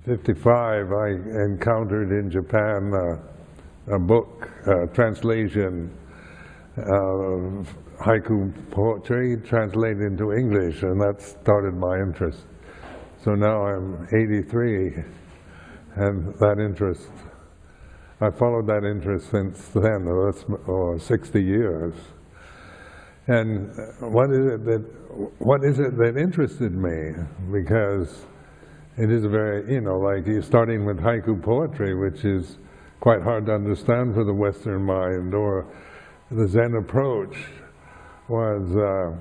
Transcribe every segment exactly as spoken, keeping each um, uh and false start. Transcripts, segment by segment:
fifty-five, I encountered in Japan uh, a book, uh, translation of haiku poetry translated into English, and that started my interest. So now I'm eighty-three, and that interest, I followed that interest since then, or, or sixty years. And what is it that, what is it that interested me? Because it is very, you know, like you're starting with haiku poetry, which is quite hard to understand for the Western mind, or the Zen approach was uh,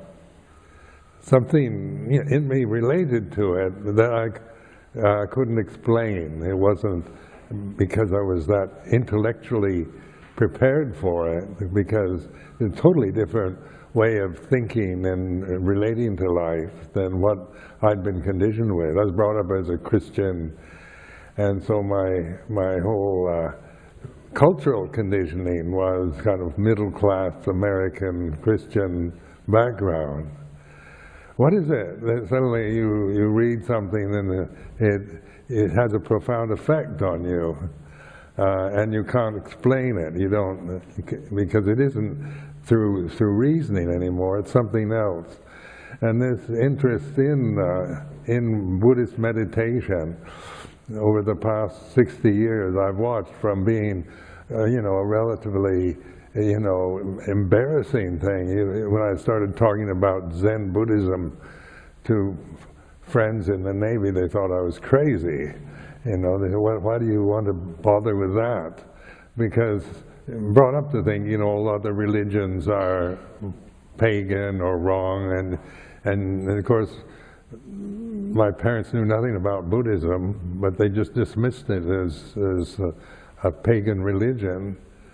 something in me related to it that I uh, couldn't explain. It wasn't because I was that intellectually prepared for it, because it's a totally different way of thinking and relating to life than what I'd been conditioned with. I was brought up as a Christian, and so my my whole uh, cultural conditioning was kind of middle-class American Christian background. What is it that suddenly you, you read something and it, it has a profound effect on you, uh, and you can't explain it? You don't, because it isn't through, through reasoning anymore, it's something else. And this interest in, uh, in Buddhist meditation, over the past sixty years, I've watched from being, uh, you know, a relatively, you know, embarrassing thing. When I started talking about Zen Buddhism to friends in the Navy, they thought I was crazy. You know, they said, why, why do you want to bother with that? Because brought up to think, you know, all other religions are pagan or wrong, and and of course, my parents knew nothing about Buddhism, but they just dismissed it as, as a, a pagan religion.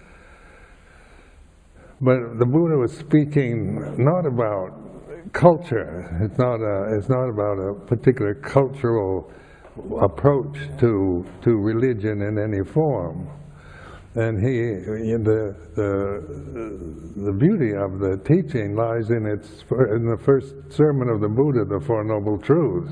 But the Buddha was speaking not about culture. It's not, a, it's not about a particular cultural approach to, to religion in any form. And he, in the, the, the beauty of the teaching lies in its, in the first sermon of the Buddha, the Four Noble Truths.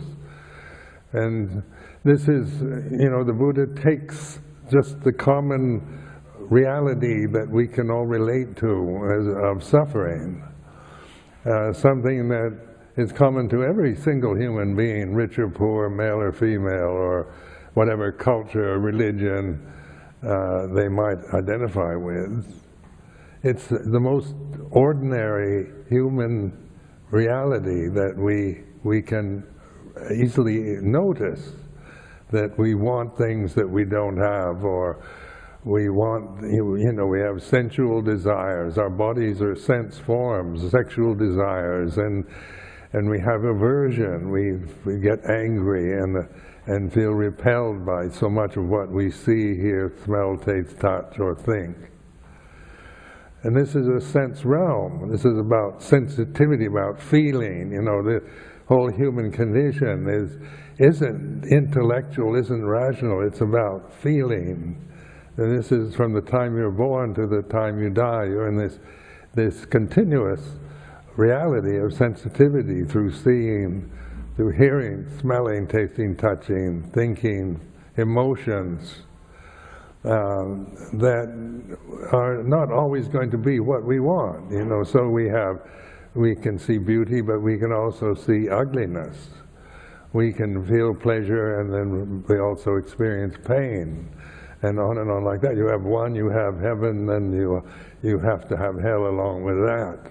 And this is, you know, the Buddha takes just the common reality that we can all relate to as of suffering, uh, something that is common to every single human being, rich or poor, male or female, or whatever culture or religion Uh, they might identify with. It's the most ordinary human reality that we we can easily notice, that we want things that we don't have, or we want, you know, we have sensual desires. Our bodies are sense forms, sexual desires, and and we have aversion. We we get angry and. Uh, and feel repelled by so much of what we see, hear, smell, taste, touch, or think. And this is a sense realm. This is about sensitivity, about feeling. You know, the whole human condition is, isn't intellectual, isn't rational, it's about feeling. And this is from the time you're born to the time you die. You're in this, this continuous reality of sensitivity through seeing, through hearing, smelling, tasting, touching, thinking, emotions, um, that are not always going to be what we want. You know, so we have, we can see beauty, but we can also see ugliness. We can feel pleasure, and then we also experience pain, and on and on like that. You have one, you have heaven, then you you have to have hell along with that.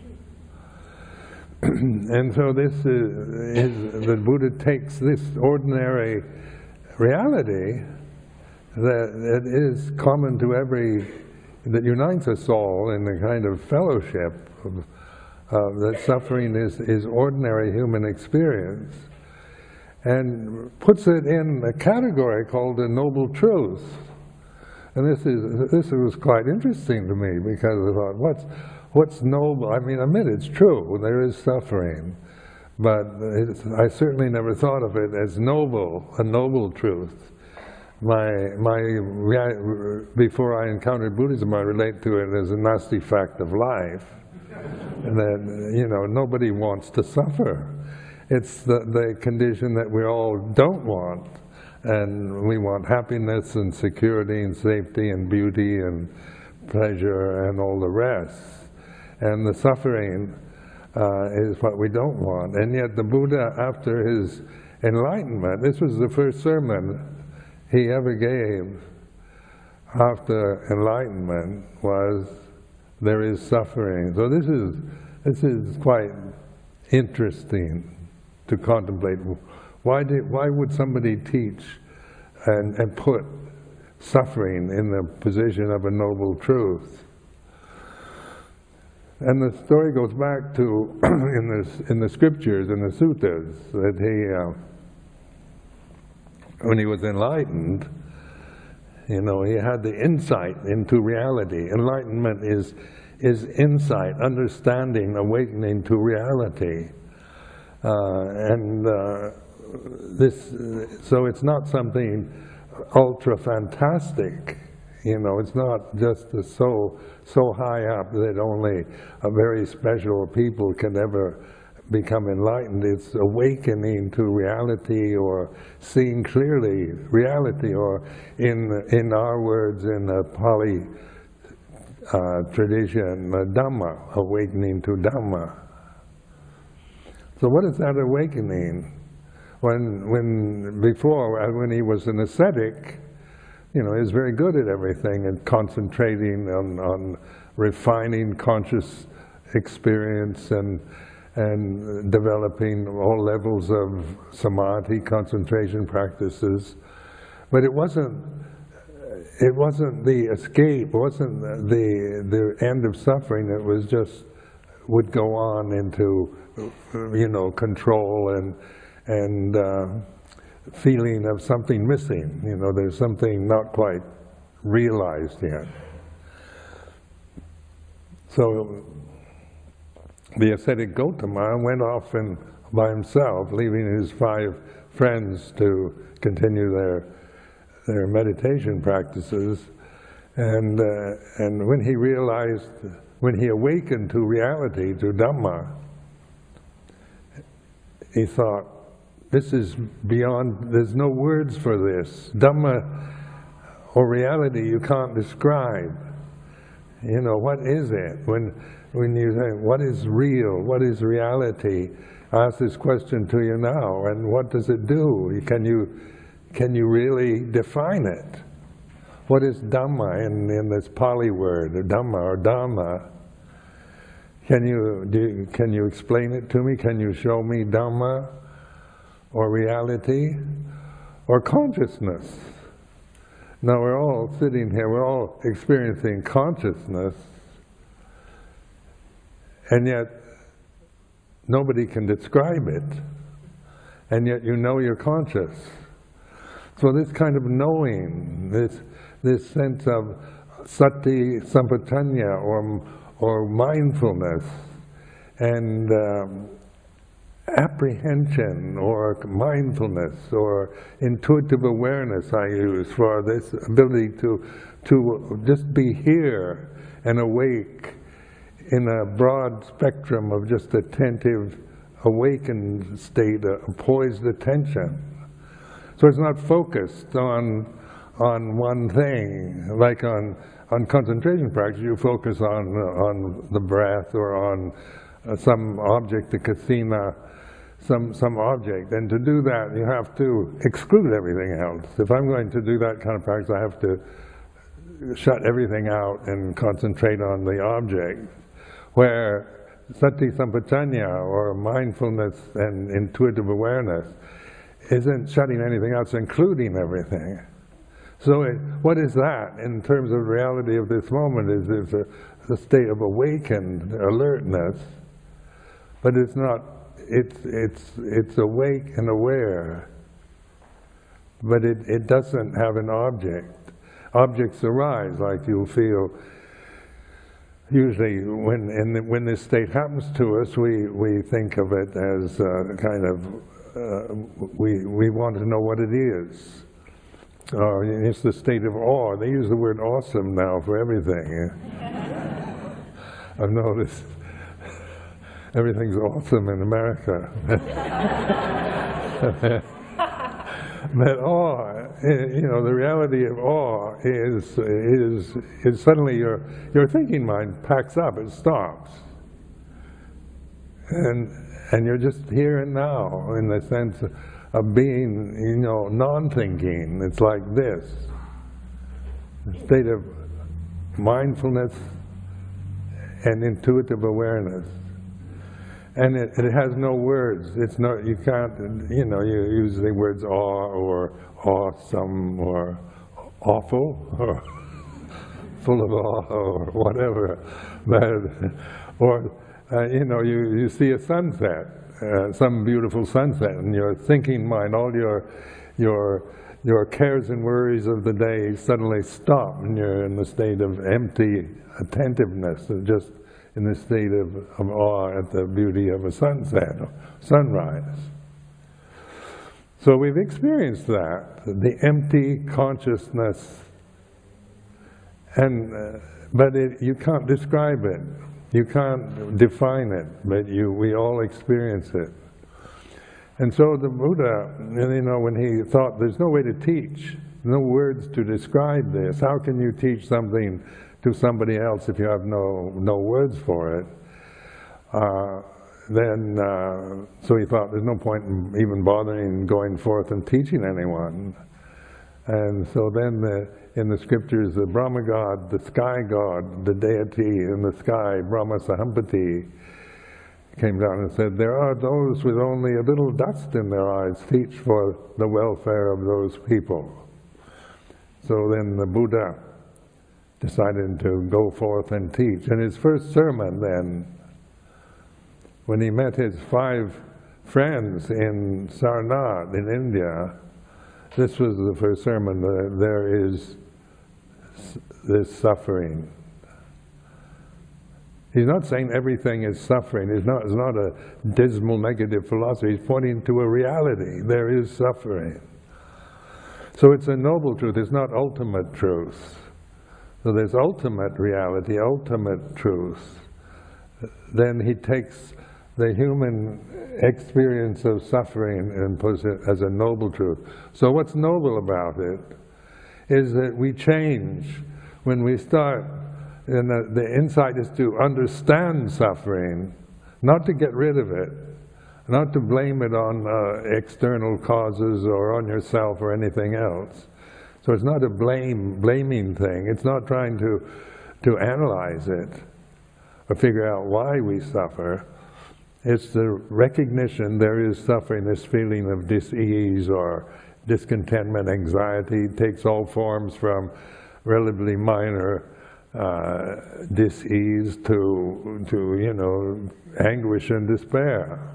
And so this is, is, the Buddha takes this ordinary reality that, that is common to every, that unites us all in the kind of fellowship of, uh, that suffering is, is ordinary human experience, and puts it in a category called the Noble Truth. And this is, this was quite interesting to me, because I thought, what's, What's noble? I mean, I admit it's true, there is suffering, but it's, I certainly never thought of it as noble, a noble truth. My, my, before I encountered Buddhism, I relate to it as a nasty fact of life, and that, you know, nobody wants to suffer. It's the, the condition that we all don't want. and we want happiness and security and safety and beauty and pleasure and all the rest. And the suffering uh, is what we don't want. And yet the Buddha, after his enlightenment, this was the first sermon he ever gave after enlightenment, was there is suffering. So this is, this is quite interesting to contemplate. Why, did, why would somebody teach and, and put suffering in the position of a noble truth? And the story goes back to, in, this, in the scriptures, in the suttas, that he, uh, when he was enlightened, you know, he had the insight into reality. Enlightenment is, is insight, understanding, awakening to reality. Uh, and uh, this, so it's not something ultra fantastic. You know, it's not just so so high up that only a very special people can ever become enlightened. It's awakening to reality, or seeing clearly reality, or in in our words, in the Pali uh, tradition, Dhamma, awakening to Dhamma. So what is that awakening? When when before, when he was an ascetic, you know, he was very good at everything and concentrating on, on refining conscious experience and and developing all levels of samadhi, concentration practices. But it wasn't it wasn't the escape, it wasn't the the end of suffering. It was just would go on into, you know, control and and uh, feeling of something missing. You know, there's something not quite realized yet. So the ascetic Gotama went off and by himself, leaving his five friends to continue their their meditation practices. And uh, and when he realized, when he awakened to reality, to Dhamma, he thought, this is beyond, there's no words for this. Dhamma, or reality, you can't describe. You know, what is it? When when you say, what is real? What is reality? I ask this question to you now, and what does it do? Can you, can you really define it? What is Dhamma in, in this Pali word, or Dhamma or Dhamma? Can you, do, can you explain it to me? Can you show me Dhamma, or reality, or consciousness? Now we're all sitting here, we're all experiencing consciousness, and yet nobody can describe it, and yet you know you're conscious. So this kind of knowing, this this sense of sati sampajanya, or or mindfulness, and um, apprehension, or mindfulness, or intuitive awareness I use for this ability to to just be here and awake in a broad spectrum of just attentive, awakened state, a poised attention. So it's not focused on on one thing, like on on concentration practice. You focus on on the breath, or on uh, some object, the kasina, some some object, and to do that you have to exclude everything else. If I'm going to do that kind of practice, I have to shut everything out and concentrate on the object. Where sati sampajanya, or mindfulness and intuitive awareness, isn't shutting anything else, including everything. So it, what is that in terms of reality of this moment? Is it's a, a state of awakened alertness, but it's not. It's it's it's awake and aware, but it it doesn't have an object. Objects arise, like you'll feel. Usually, when in, when this state happens to us, we we think of it as uh, kind of uh, we we want to know what it is. Or it's the state of awe. They use the word awesome now for everything. I've noticed everything's awesome in America. but awe, you know, the reality of awe is is is suddenly your your thinking mind packs up, it stops, and and you're just here and now in the sense of being, you know, non-thinking. It's like this, a state of mindfulness and intuitive awareness. And it, it has no words. It's not, you can't, you know, you use the words awe or awesome or awful or full of awe or whatever. But, or, uh, you know, you, you see a sunset, uh, some beautiful sunset, and your thinking mind, all your, your, your cares and worries of the day suddenly stop, and you're in the state of empty attentiveness, of just in the state of, of awe at the beauty of a sunset, sunrise. So we've experienced that, the empty consciousness, and uh, but it, you can't describe it, you can't define it, but you we all experience it. And so the Buddha, you know, when he thought there's no way to teach, no words to describe this, how can you teach something to somebody else if you have no no words for it? Uh, then, uh, so he thought there's no point in even bothering going forth and teaching anyone. And so then the, in the scriptures, the Brahma God, the sky God, the deity in the sky, Brahma Sahampati, came down and said, there are those with only a little dust in their eyes, teach for the welfare of those people. So then the Buddha decided to go forth and teach. And his first sermon then, when he met his five friends in Sarnath in India, this was the first sermon, that there is this suffering. He's not saying everything is suffering. It's not, it's not a dismal negative philosophy. He's pointing to a reality. There is suffering. So it's a noble truth. It's not ultimate truth. So there's ultimate reality, ultimate truth. Then he takes the human experience of suffering and puts it as a noble truth. So what's noble about it is that we change when we start, and the, the insight is to understand suffering, not to get rid of it, not to blame it on uh, external causes or on yourself or anything else. So it's not a blame, blaming thing. It's not trying to, to analyze it or figure out why we suffer. It's the recognition there is suffering, this feeling of dis-ease or discontentment, anxiety. It takes all forms from relatively minor uh, dis-ease to, to, you know, anguish and despair.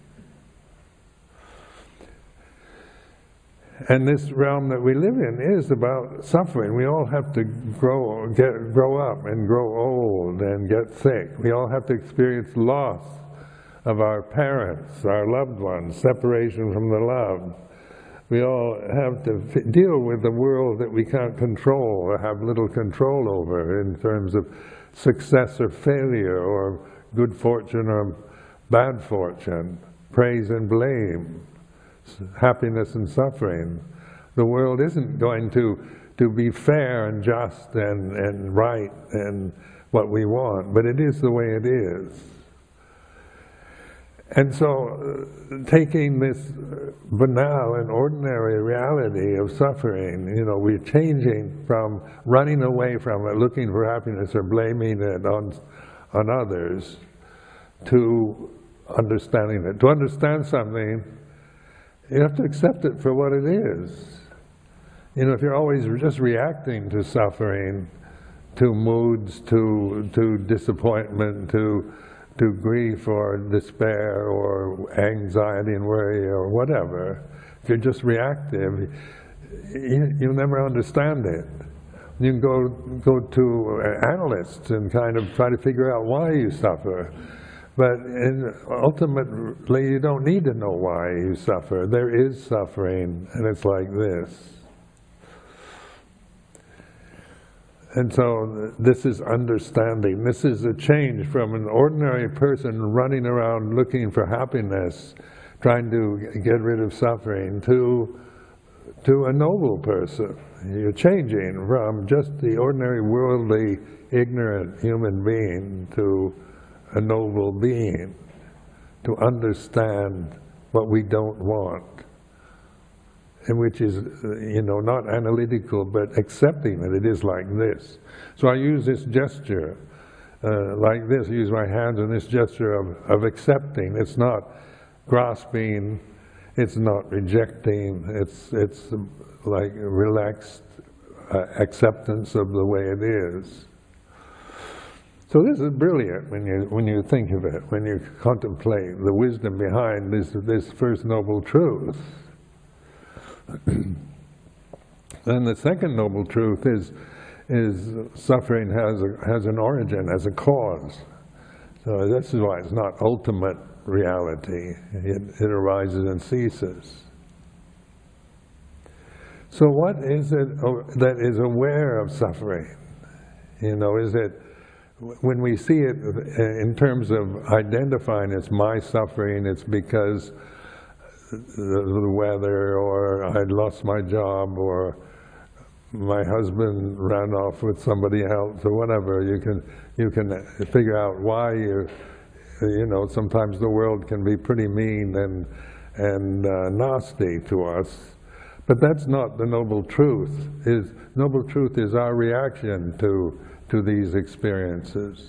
And this realm that we live in is about suffering. We all have to grow, get, grow up and grow old and get sick. We all have to experience loss of our parents, our loved ones, separation from the loved. We all have to f deal with the world that we can't control or have little control over in terms of success or failure or good fortune or bad fortune, praise and blame, happiness and suffering. The world isn't going to, to be fair and just and, and right and what we want, but it is the way it is. And so, uh, taking this banal and ordinary reality of suffering, you know, we're changing from running away from it, looking for happiness or blaming it on, on others, to understanding it. To understand something, you have to accept it for what it is. You know, if you're always just reacting to suffering, to moods, to, to disappointment, to to grief or despair or anxiety and worry or whatever, if you're just reactive, you, you'll never understand it. You can go, go to analysts and kind of try to figure out why you suffer. But in, ultimately, you don't need to know why you suffer. There is suffering, and it's like this. And so this is understanding. This is a change from an ordinary person running around looking for happiness, trying to get rid of suffering, to to a noble person. You're changing from just the ordinary worldly, ignorant human being to a noble being, to understand what we don't want, and which is, you know, not analytical, but accepting that it is like this. So I use this gesture uh, like this, I use my hands in this gesture of, of accepting. It's not grasping, it's not rejecting, it's, it's like relaxed uh, acceptance of the way it is. So this is brilliant when you, when you think of it, when you contemplate the wisdom behind this, this First Noble Truth. Then the second noble truth is, is suffering has, a, has an origin, as a cause. So this is why it's not ultimate reality. It, it arises and ceases. So what is it that is aware of suffering? You know, is it, when we see it in terms of identifying it's my suffering, it's because the weather, or I'd lost my job, or my husband ran off with somebody else, or whatever. You can you can figure out why you you know sometimes the world can be pretty mean and and uh, nasty to us, but that's not the noble truth. Is noble truth is our reaction to to these experiences.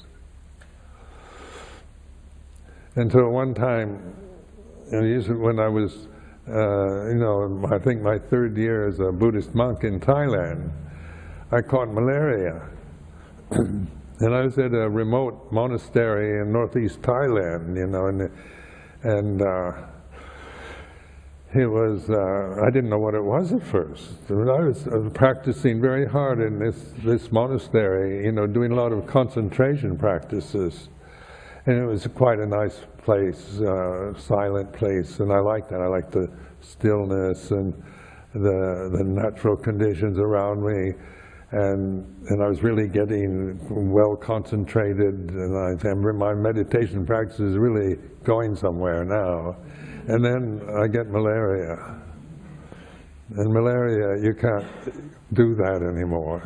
And so one time, when I was, uh, you know, I think my third year as a Buddhist monk in Thailand, I caught malaria. And I was at a remote monastery in northeast Thailand, you know, and, and uh, it was, uh, I didn't know what it was at first. I was, I was practicing very hard in this, this monastery, you know, doing a lot of concentration practices. And it was quite a nice place, uh, silent place, and I liked that. I liked the stillness and the, the natural conditions around me, and, and I was really getting well concentrated, and I remember my meditation practice is really going somewhere now. And then I get malaria. And malaria, you can't do that anymore.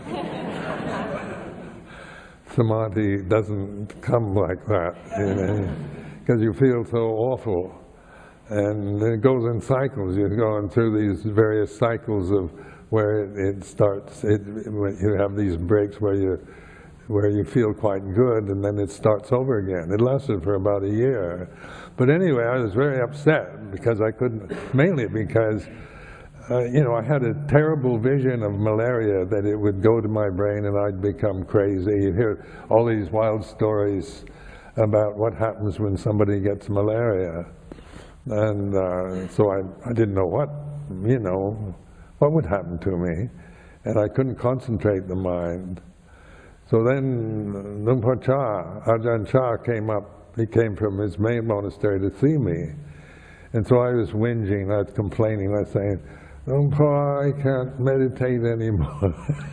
Samadhi doesn't come like that, you know, because you feel so awful. And it goes in cycles. You're going through these various cycles of where it, it starts, it, you have these breaks where you, where you feel quite good, and then it starts over again. It lasted for about a year. But anyway, I was very upset because I couldn't, mainly because Uh, you know, I had a terrible vision of malaria, that it would go to my brain and I'd become crazy. You hear all these wild stories about what happens when somebody gets malaria. And uh, so I, I didn't know what, you know, what would happen to me. And I couldn't concentrate the mind. So then Luang Por Chah, Ajahn Chah came up. He came from his main monastery to see me. And so I was whinging, I was complaining, I was saying, Luang Por, I can't meditate anymore.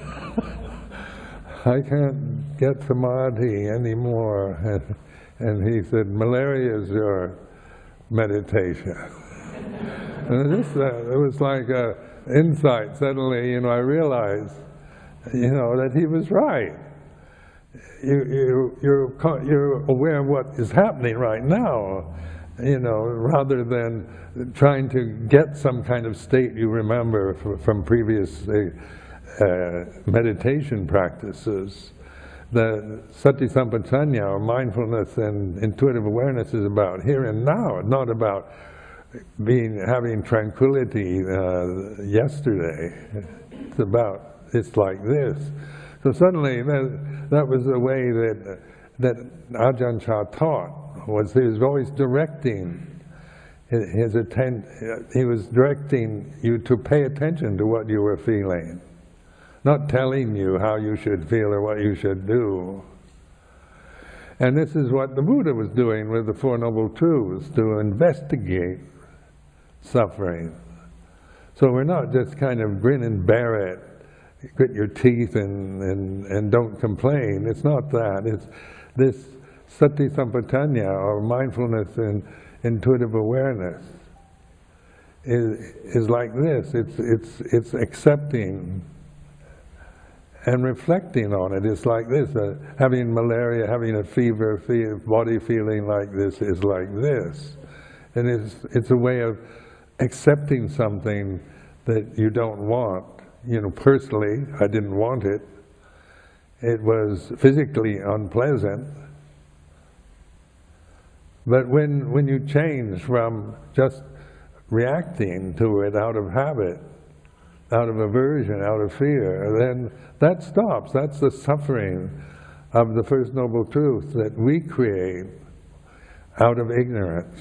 I can't get samadhi anymore. And, and he said, malaria is your meditation. And this, uh, it was like an insight. Suddenly, you know, I realized, you know, that he was right. You, you, you're, you're aware of what is happening right now, you know, rather than trying to get some kind of state you remember from previous uh, uh, meditation practices. The Sati Sampajanya, or mindfulness and intuitive awareness, is about here and now, not about being having tranquility uh, yesterday. It's about, it's like this. So suddenly, that, that was the way that, that Ajahn Chah taught. Was he was always directing his attention. He was directing you to pay attention to what you were feeling, not telling you how you should feel or what you should do. And this is what the Buddha was doing with the Four Noble Truths, to investigate suffering. So we're not just kind of grin and bear it, grit your teeth and, and, and don't complain. It's not that. It's this Sati Sampajanya, or mindfulness and intuitive awareness. is, is like this. It's, it's, it's accepting and reflecting on it. It's like this. Uh, having malaria, having a fever, feel, body feeling like this is like this. And it's, it's a way of accepting something that you don't want. You know, personally, I didn't want it. It was physically unpleasant. But when, when you change from just reacting to it out of habit, out of aversion, out of fear, then that stops. That's the suffering of the First Noble Truth that we create out of ignorance.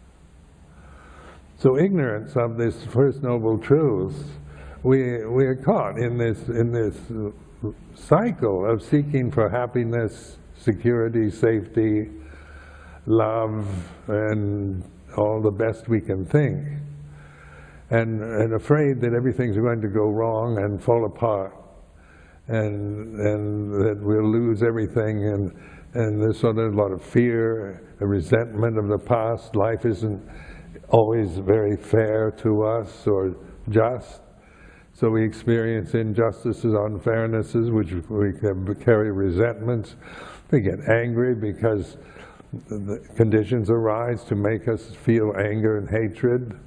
So ignorance of this First Noble Truth, we, we are caught in this, in this cycle of seeking for happiness, security, safety, love, and all the best we can think. And, and afraid that everything's going to go wrong and fall apart, and, and that we'll lose everything, and, and there's sort of a lot of fear, a resentment of the past. Life isn't always very fair to us or just. So we experience injustices, unfairnesses, which we can carry resentments. We get angry because the conditions arise to make us feel anger and hatred.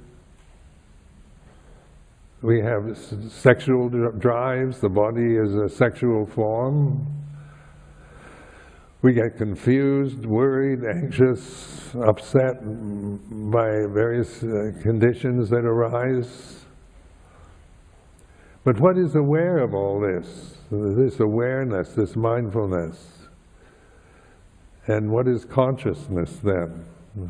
We have sexual drives. The body is a sexual form. We get confused, worried, anxious, upset by various uh, conditions that arise. But what is aware of all this? This awareness, this mindfulness. And what is consciousness then?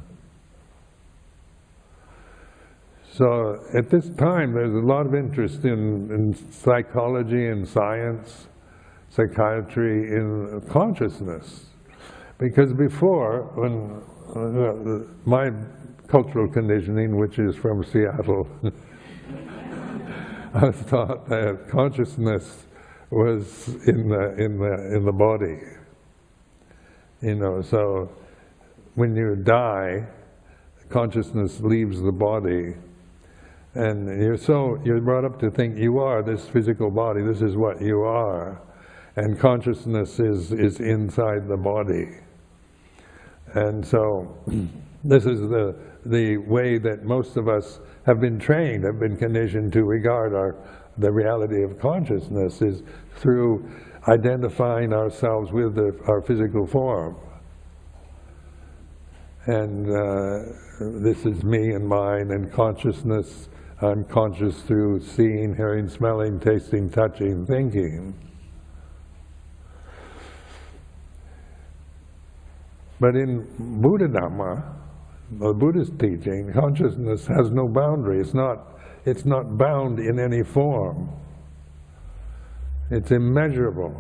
So at this time, there's a lot of interest in, in psychology and science, psychiatry, in consciousness. Because before, when uh, my cultural conditioning, which is from Seattle, I was taught that consciousness was in the, in the, in the body. You know, so when you die, consciousness leaves the body. And you're so, you're brought up to think you are this physical body, this is what you are. And consciousness is, is inside the body. And so, this is the, the way that most of us have been trained, have been conditioned to regard our, the reality of consciousness is through identifying ourselves with the, our physical form. And uh, this is me and mine, and consciousness, I'm conscious through seeing, hearing, smelling, tasting, touching, thinking. But in Buddha Dhamma, the Buddhist teaching, consciousness has no boundary. It's not, it's not bound in any form. It's immeasurable.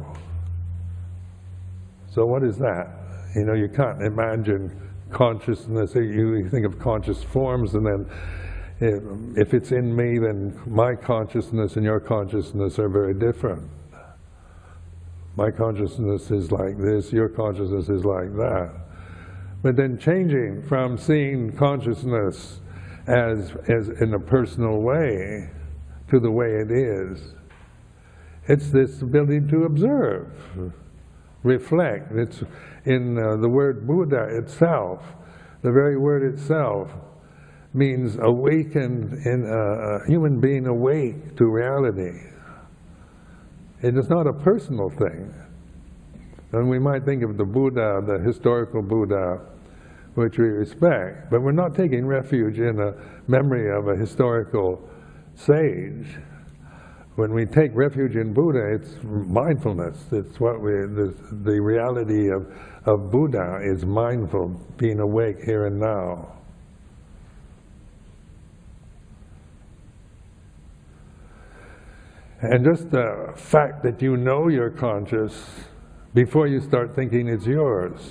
So what is that? You know, you can't imagine consciousness. You think of conscious forms, and then if it's in me, then my consciousness and your consciousness are very different. My consciousness is like this, your consciousness is like that. But then changing from seeing consciousness as, as in a personal way to the way it is, it's this ability to observe, reflect. It's in uh, the word Buddha itself, the very word itself means awakened, in a, a human being awake to reality. It is not a personal thing. And we might think of the Buddha, the historical Buddha, which we respect, but we're not taking refuge in a memory of a historical sage. When we take refuge in Buddha, it's mindfulness. It's what we, the, the reality of, of Buddha is mindful, being awake here and now. And just the fact that you know you're conscious before you start thinking it's yours.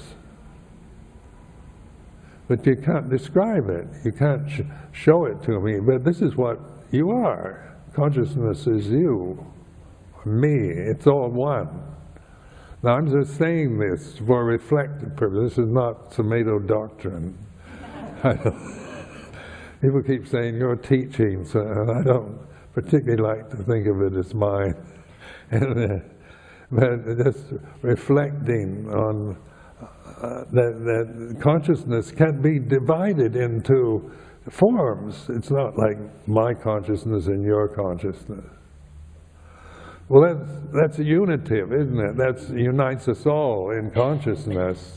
But you can't describe it. You can't sh show it to me. But this is what you are. Consciousness is you, me. It's all one. Now I'm just saying this for reflective purpose. This is not Sumedho doctrine. People keep saying, you're teaching, so I don't particularly like to think of it as mine. and, uh, but just reflecting on uh, that, that consciousness can be divided into forms. It's not like my consciousness and your consciousness. Well, that's, that's unitive, isn't it? That unites us all in consciousness.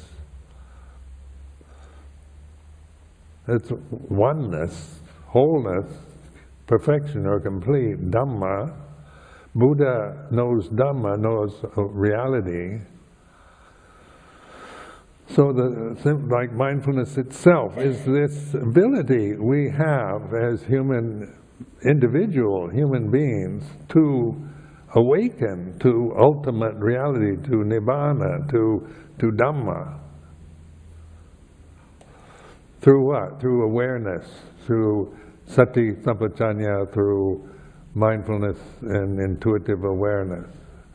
It's oneness, wholeness, perfection or complete, Dhamma. Buddha knows Dhamma, knows reality. So the, like mindfulness itself is this ability we have as human, individual human beings to awaken to ultimate reality, to Nibbana, to, to Dhamma. Through what? Through awareness, through sati sampajanya, through mindfulness and intuitive awareness.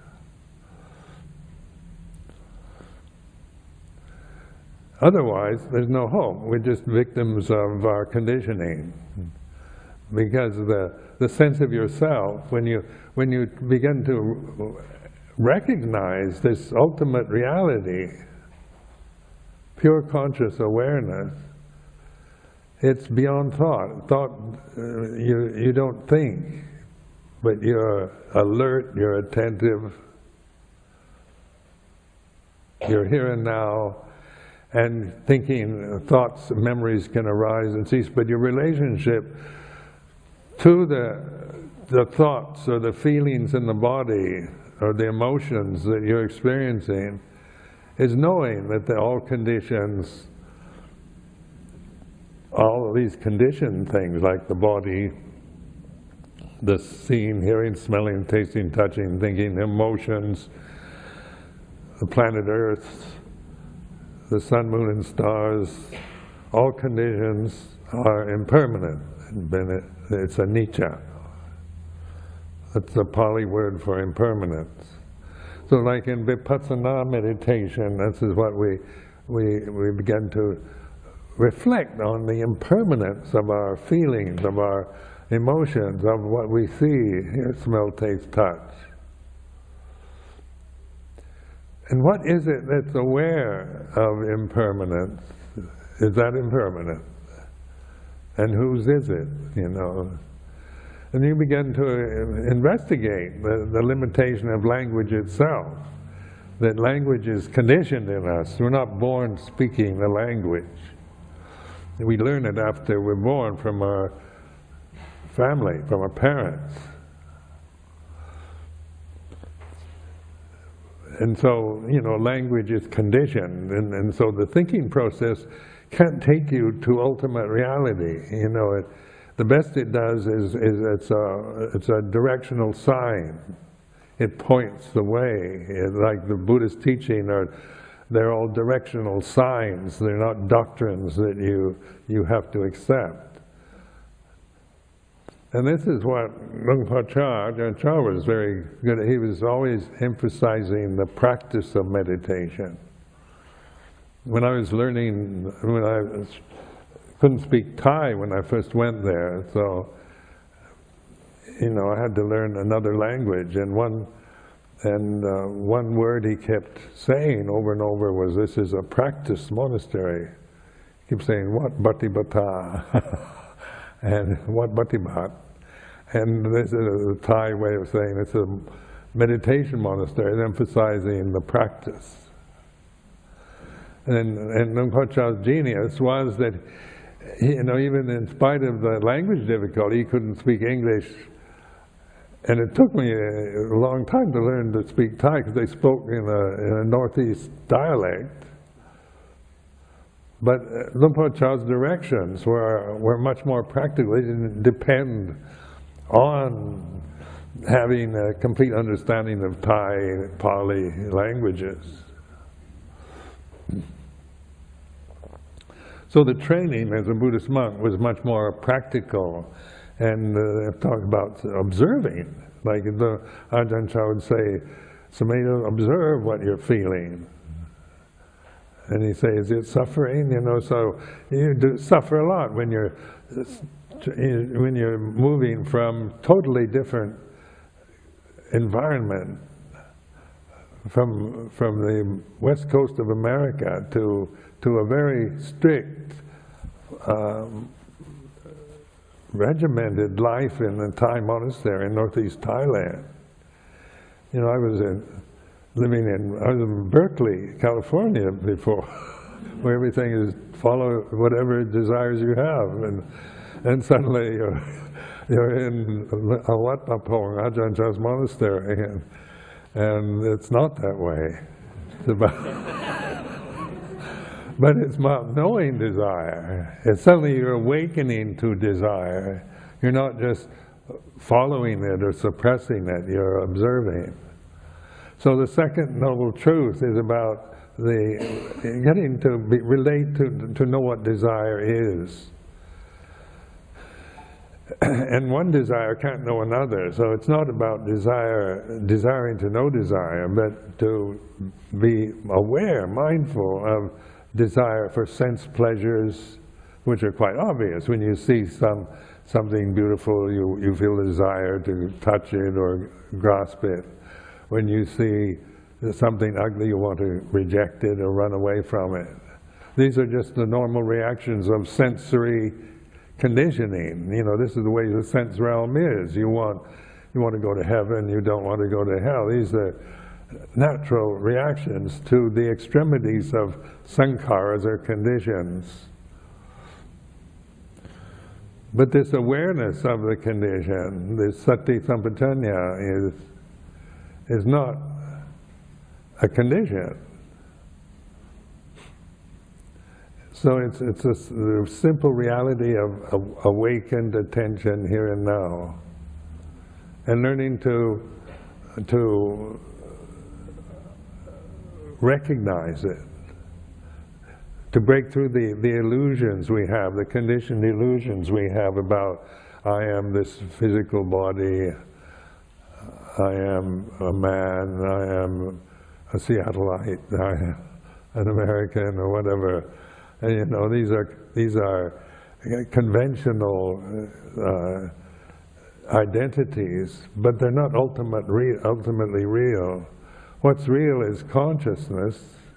Otherwise, there's no hope. We're just victims of our conditioning. Because the, the sense of yourself, when you, when you begin to recognize this ultimate reality, pure conscious awareness, it's beyond thought. Thought, uh, you, you don't think, but you're alert, you're attentive, you're here and now, and thinking, thoughts, memories can arise and cease, but your relationship to the, the thoughts or the feelings in the body or the emotions that you're experiencing is knowing that they're all conditions, all of these conditioned things like the body, the seeing, hearing, smelling, tasting, touching, thinking, emotions, the planet Earth, the sun, moon, and stars, all conditions are impermanent. It's anicca. That's the Pali word for impermanence. So like in Vipassana meditation, this is what we, we, we begin to reflect on the impermanence of our feelings, of our emotions, of what we see, hear, smell, taste, touch. And what is it that's aware of impermanence? Is that impermanent? And whose is it, you know? And you begin to investigate the, the limitation of language itself. That language is conditioned in us. We're not born speaking the language. We learn it after we're born from our family, from our parents. And so, you know, language is conditioned, and, and so the thinking process can't take you to ultimate reality. You know, it, the best it does is, is it's, a, it's a directional sign. It points the way. It, like the Buddhist teaching, are, they're all directional signs. They're not doctrines that you, you have to accept. And this is what Luang Por Chah, Ajahn Chah was very good at. He was always emphasizing the practice of meditation. When I was learning, when I was, couldn't speak Thai when I first went there, so, you know, I had to learn another language, and one, and uh, one word he kept saying over and over was, this is a practice monastery. He kept saying, what bhati bhata? And what bhatibat? And this is a Thai way of saying it's a meditation monastery, emphasizing the practice. And, and Luang Por Chah's genius was that, he, you know, even in spite of the language difficulty, he couldn't speak English. And it took me a, a long time to learn to speak Thai, because they spoke in a, in a Northeast dialect. But Luang Por Chah's directions were, were much more practical. They didn't depend on having a complete understanding of Thai, Pali languages. So the training as a Buddhist monk was much more practical, and uh, talk about observing. Like the Ajahn Chah would say, Sumedho, observe what you're feeling. And he says, is it suffering? You know, so you do suffer a lot when you're when you're moving from totally different environment, from from the west coast of America to to a very strict, um, regimented life in the Thai monastery in northeast Thailand. You know, I was in, living in, I was in Berkeley, California before, where everything is follow whatever desires you have, and and suddenly you're, you're in a Wat Pah Pong, Ajahn Chah's monastery, and, and it's not that way. It's about but it's about knowing desire. It's suddenly you're awakening to desire. You're not just following it or suppressing it, you're observing. So the second noble truth is about the getting to be, relate to, to know what desire is. And one desire can't know another, so it's not about desire, desiring to know desire, but to be aware, mindful of desire for sense pleasures, which are quite obvious. When you see some something beautiful, you, you feel a desire to touch it or grasp it. When you see something ugly, you want to reject it or run away from it. These are just the normal reactions of sensory conditioning. You know, this is the way the sense realm is. You want, you want to go to heaven, you don't want to go to hell. These are natural reactions to the extremities of sankharas or conditions. But this awareness of the condition, this sati sampajanya, is, is not a condition. So it's, it's a, the simple reality of, of awakened attention here and now. And learning to, to recognize it, to break through the, the illusions we have, the conditioned illusions we have about, I am this physical body, I am a man, I am a Seattleite, I am an American, or whatever. And, you know, these are, these are conventional uh, identities, but they're not ultimate re ultimately real. What's real is consciousness,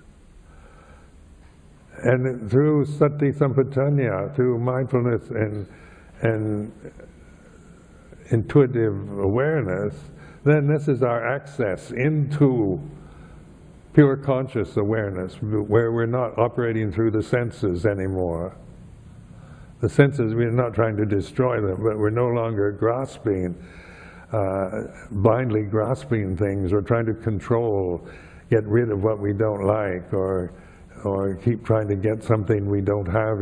and through sati sampajanya, through mindfulness and, and intuitive awareness, then this is our access into pure conscious awareness, where we're not operating through the senses anymore. The senses, we're not trying to destroy them, but we're no longer grasping, uh, blindly grasping things, or trying to control, get rid of what we don't like, or, or keep trying to get something we don't have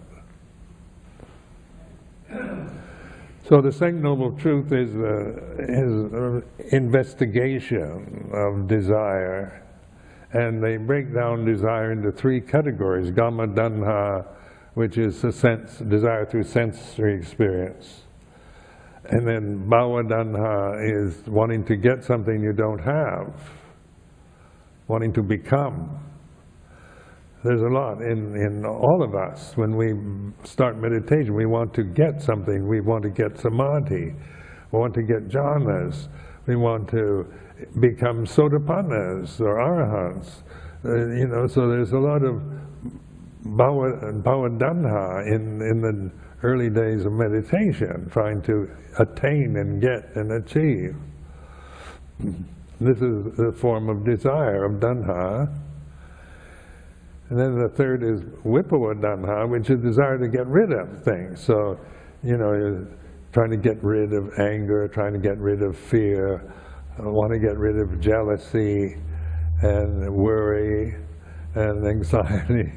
yet. So the second noble truth is, uh, is uh, investigation of desire. And they break down desire into three categories: Kama Tanha, which is a sense, desire through sensory experience. And then Bhava Tanha is wanting to get something you don't have, wanting to become. There's a lot in, in all of us. When we start meditation, we want to get something. We want to get samadhi. We want to get jhanas. We want to become sotapannas or arahants. Uh, you know, so there's a lot of bhava, bhava tanha in, in the early days of meditation, trying to attain and get and achieve. This is the form of desire, of tanha. And then the third is vibhava tanha, which is desire to get rid of things. So, you know, you're trying to get rid of anger, trying to get rid of fear, I want to get rid of jealousy and worry and anxiety.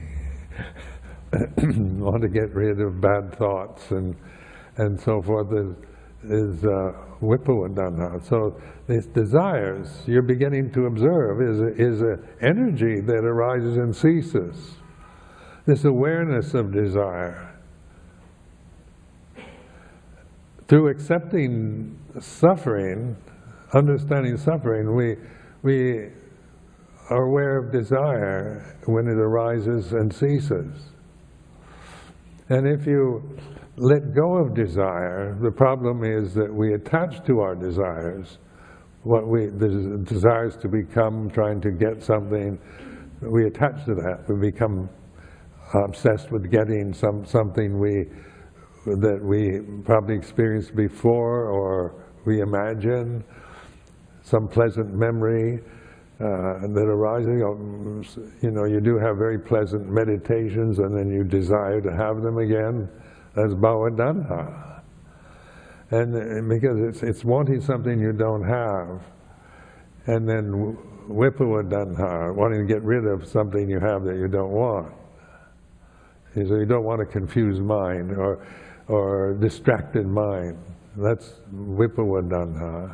Want to get rid of bad thoughts and and so forth is, is uh, vibhava tanha. So these desires you're beginning to observe is a, is an energy that arises and ceases. This awareness of desire. Through accepting suffering, understanding suffering, we, we are aware of desire when it arises and ceases. And if you let go of desire. The problem is that we attach to our desires. What we, the desires to become, trying to get something, we attach to that. We become obsessed with getting some something we that we probably experienced before, or we imagine some pleasant memory uh, that arises. You know, you know, you do have very pleasant meditations, and then you desire to have them again. That's bhava-tanha. And because it's, it's wanting something you don't have, and then vibhava-tanha, wanting to get rid of something you have that you don't want. So you don't want a confused mind or, or distracted mind. That's vibhava-tanha.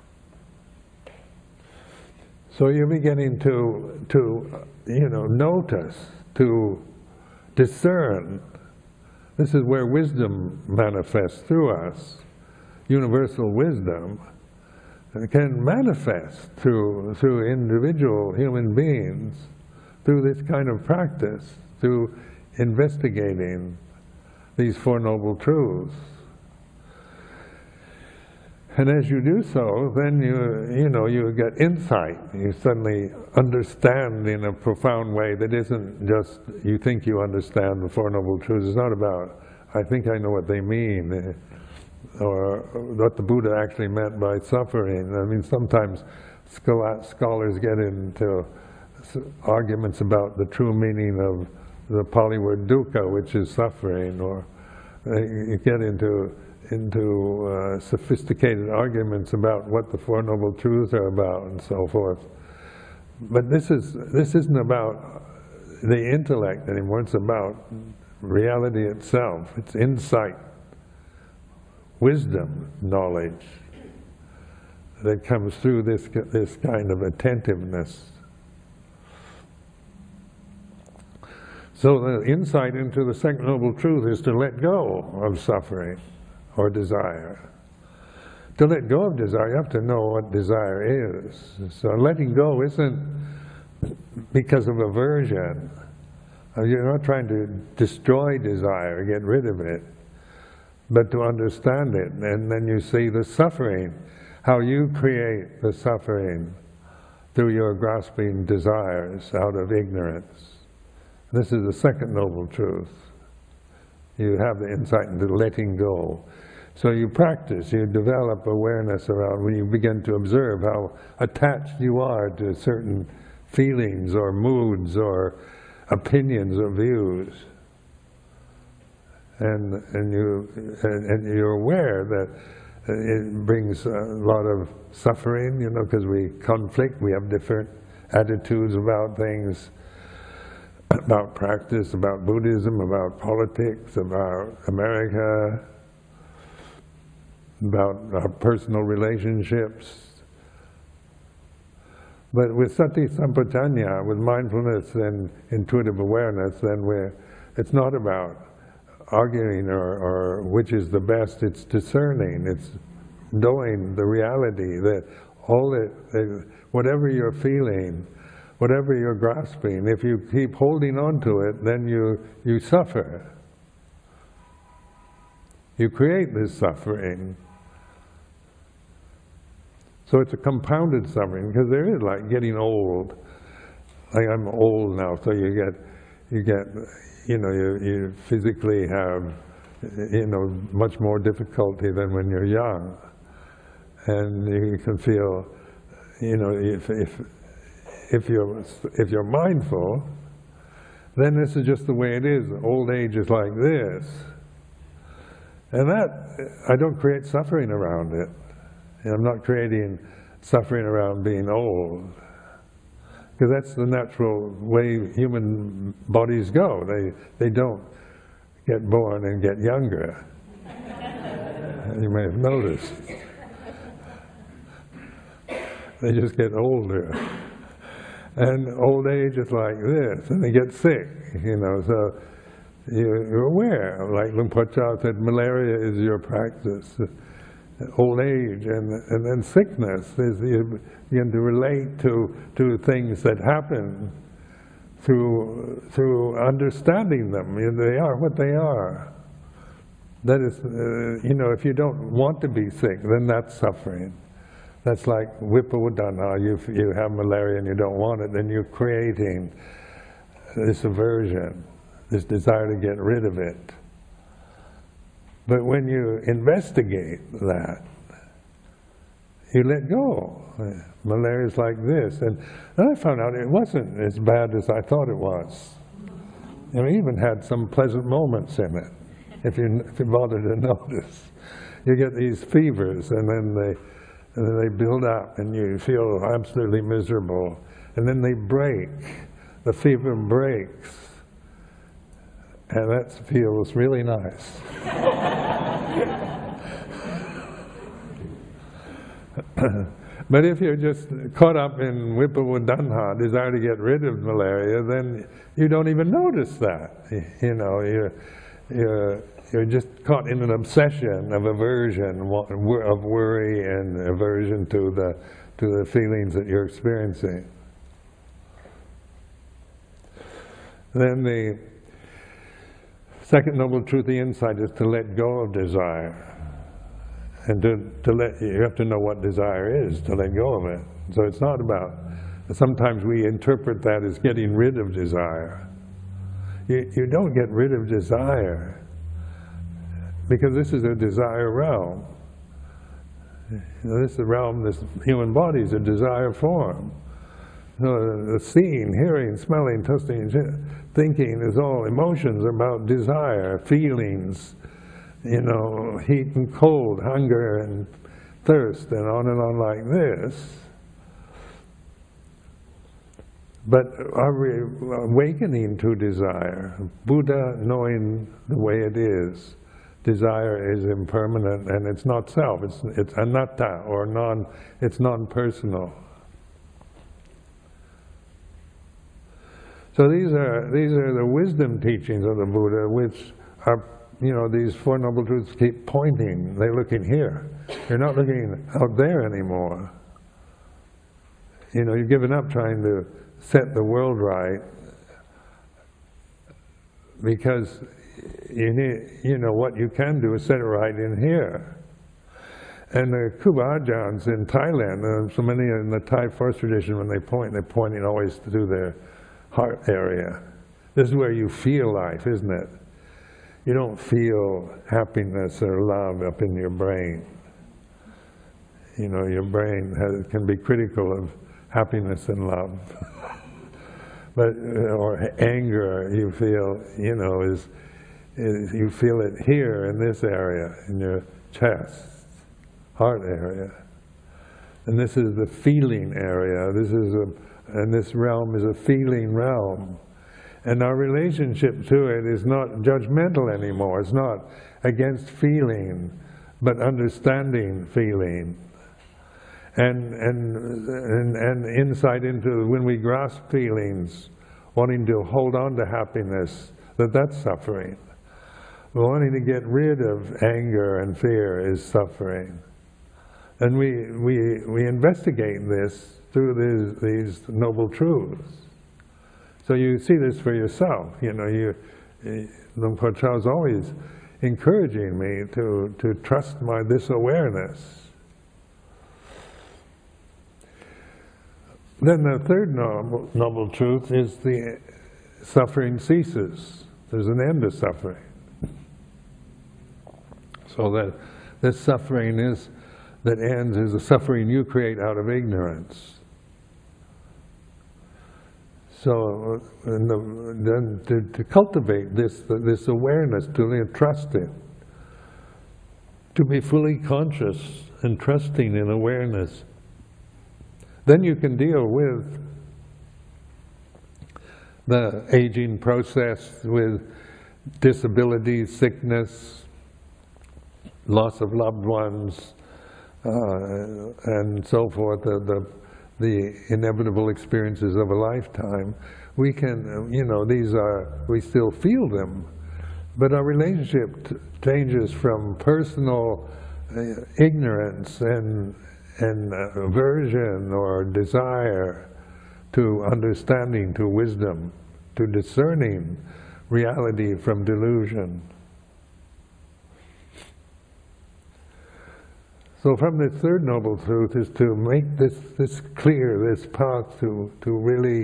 So you're beginning to, to, you know, notice, to discern. This is where wisdom manifests through us. Universal wisdom can manifest through, through individual human beings, through this kind of practice, through investigating these Four Noble Truths. And as you do so, then you, you know, you get insight. You suddenly understand in a profound way that isn't just you think you understand the Four Noble Truths. It's not about, I think I know what they mean, or what the Buddha actually meant by suffering. I mean, sometimes scholars get into arguments about the true meaning of the Pali word dukkha, which is suffering, or you get into into uh, sophisticated arguments about what the Four Noble Truths are about and so forth. But this is this isn't about the intellect anymore. It's about reality itself. It's insight, wisdom, knowledge that comes through this this kind of attentiveness. So the insight into the Second Noble Truth is to let go of suffering or desire. To let go of desire, you have to know what desire is. So letting go isn't because of aversion. You're not trying to destroy desire, get rid of it, but to understand it. And then you see the suffering, how you create the suffering through your grasping desires out of ignorance. This is the Second Noble Truth. You have the insight into letting go. So you practice, you develop awareness around when you begin to observe how attached you are to certain feelings or moods or opinions or views. And, and, you, and, and you're aware that it brings a lot of suffering, you know, because we conflict, we have different attitudes about things, about practice, about Buddhism, about politics, about America, about our personal relationships. But with sati sampajanya, with mindfulness and intuitive awareness, then we're, it's not about arguing or, or which is the best, it's discerning, it's knowing the reality that all it, whatever you're feeling, whatever you're grasping, if you keep holding on to it, then you, you suffer. You create this suffering. So it's a compounded suffering, because there is like getting old. Like I'm old now, so you get, you get, you know, you, you physically have, you know, much more difficulty than when you're young. And you can feel, you know, if, if, if you're, if you're mindful, then this is just the way it is. Old age is like this. And that, I don't create suffering around it. I'm not creating suffering around being old, because that's the natural way human bodies go. They, they don't get born and get younger. You may have noticed. They just get older. And old age is like this, and they get sick, you know, so you're aware. Like Luang Por Chah said, malaria is your practice. Old age and, and then sickness is you begin to relate to, to things that happen through, through understanding them. They are what they are. That is, uh, you know, if you don't want to be sick, then that's suffering. That's like Vipawadana. You you have malaria and you don't want it, then you're creating this aversion, this desire to get rid of it. But when you investigate that, you let go. Malaria is like this, and then I found out it wasn't as bad as I thought it was. And I even had some pleasant moments in it. If you if you bother to notice, you get these fevers, and then they and then they build up, and you feel absolutely miserable, and then they break. The fever breaks, and that feels really nice. But if you're just caught up in Vipawadana, desire to get rid of malaria, then you don't even notice that. You know, you're, you're, you're just caught in an obsession of aversion, of worry and aversion to the, to the feelings that you're experiencing. Then the second noble truth, the insight, is to let go of desire. And to, to let, you have to know what desire is, to let go of it. So it's not about, sometimes we interpret that as getting rid of desire. You, you don't get rid of desire, because this is a desire realm. You know, this is a realm, this human body is a desire form. So the seeing, hearing, smelling, tasting, thinking is all emotions about desire, feelings, you know, heat and cold, hunger and thirst, and on and on like this. But are we awakening to desire? Buddha knowing the way it is. Desire is impermanent and it's not self, it's, it's anatta, or non, it's non-personal. So these are, these are the wisdom teachings of the Buddha, which are, you know, these Four Noble Truths keep pointing. They're looking here. You're not looking out there anymore. You know, you've given up trying to set the world right, because you need, you know, what you can do is set it right in here. And the Kruba Ajahns in Thailand, uh, so many in the Thai forest tradition, when they point, they're pointing always to their heart area. This is where you feel life, isn't it? You don't feel happiness or love up in your brain. You know, your brain has, can be critical of happiness and love. But, or anger, you feel, you know, is, is, you feel it here in this area, in your chest, heart area. And this is the feeling area. This is a, and this realm is a feeling realm. And our relationship to it is not judgmental anymore. It's not against feeling, but understanding feeling. And, and, and, and insight into when we grasp feelings, wanting to hold on to happiness, that that's suffering. Wanting to get rid of anger and fear is suffering. And we, we, we investigate this through these, these noble truths. So you see this for yourself. You know, you, Luang Por Chah is always encouraging me to, to trust my this awareness. Then the third noble, noble truth is the suffering ceases. There's an end to suffering. So that this suffering is, that ends is the suffering you create out of ignorance. So and the, then to, to cultivate this, this awareness, to trust it, to be fully conscious and trusting in awareness, then you can deal with the aging process, with disability, sickness, loss of loved ones, uh, and so forth, the, the, the inevitable experiences of a lifetime. We can, you know, these are, we still feel them, but our relationship t changes from personal uh, ignorance and and uh, aversion or desire to understanding, to wisdom, to discerning reality from delusion. So from this third noble truth is to make this, this clear, this path, to, to really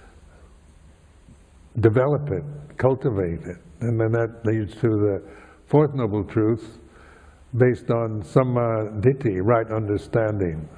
develop it, cultivate it. And then that leads to the fourth noble truth, based on samma ditthi, right understanding.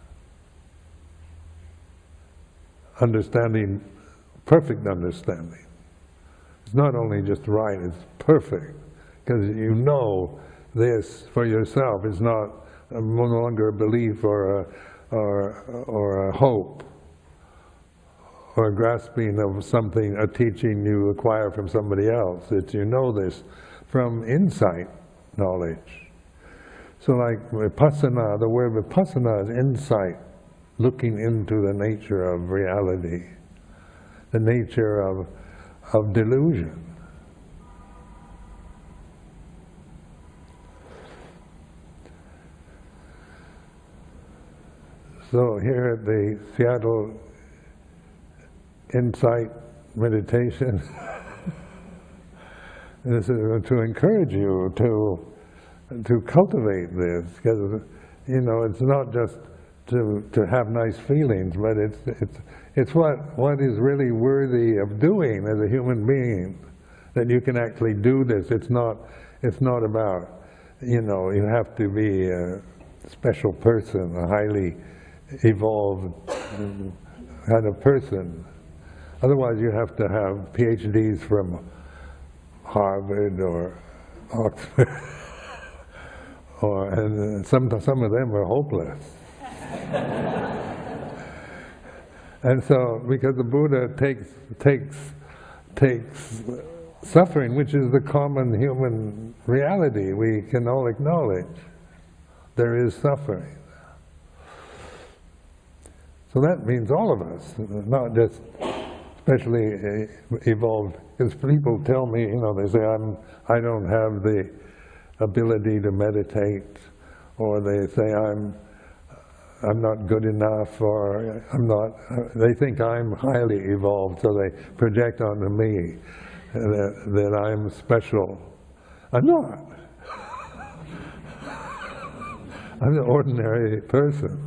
Understanding, perfect understanding. It's not only just right, it's perfect. Because you know this for yourself. It's not no longer a belief or a, or, or a hope or a grasping of something, a teaching you acquire from somebody else. It's you know this from insight knowledge. So like vipassana, the word vipassana is insight, looking into the nature of reality, the nature of, of delusion. So here at the Seattle Insight Meditation, this is to encourage you to to cultivate this, because you know it's not just to to have nice feelings, but it's it's it's what what is really worthy of doing as a human being, that you can actually do this. It's not it's not about, you know, you have to be a special person, a highly evolved kind of person. Otherwise you have to have P H Ds from Harvard or Oxford, or, and some, some of them are hopeless. And so, because the Buddha takes, takes, takes suffering, which is the common human reality, we can all acknowledge there is suffering. So that means all of us, not just especially evolved. Because people tell me, you know, they say I'm, I don't have the ability to meditate, or they say I'm, I'm not good enough, or I'm not. They think I'm highly evolved, so they project onto me that, that I'm special. I'm not. I'm an ordinary person.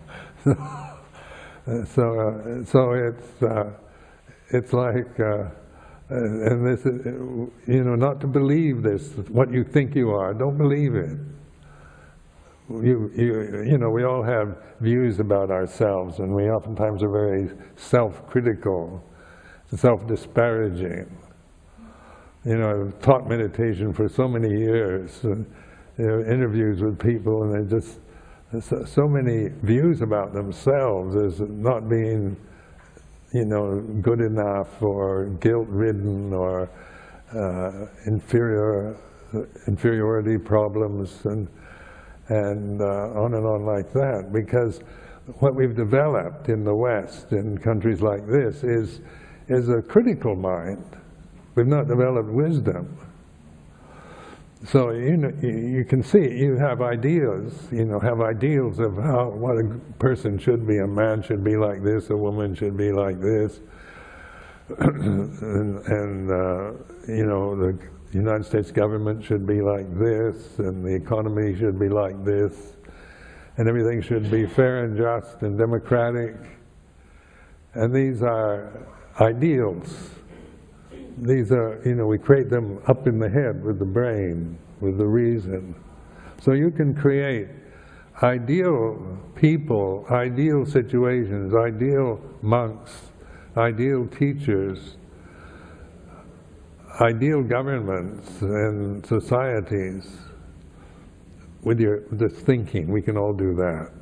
So, uh, so it's uh, it's like, uh, and this, is, you know, not to believe this, what you think you are. Don't believe it. You, you, you know, we all have views about ourselves, and we oftentimes are very self-critical, self-disparaging. You know, I've taught meditation for so many years, and, you know, interviews with people, and they just so, so many views about themselves as not being, you know, good enough, or guilt-ridden, or uh, inferior inferiority problems, and and uh, on and on like that. Because what we've developed in the West, in countries like this, is is a critical mind. We've not developed wisdom. So you know, you can see you have ideas, you know, have ideals of how what a person should be. A man should be like this. A woman should be like this. and and uh, you know, the United States government should be like this, and the economy should be like this, and everything should be fair and just and democratic. And these are ideals. These are, you know, we create them up in the head with the brain, with the reason. So you can create ideal people, ideal situations, ideal monks, ideal teachers, ideal governments and societies with your this thinking. We can all do that.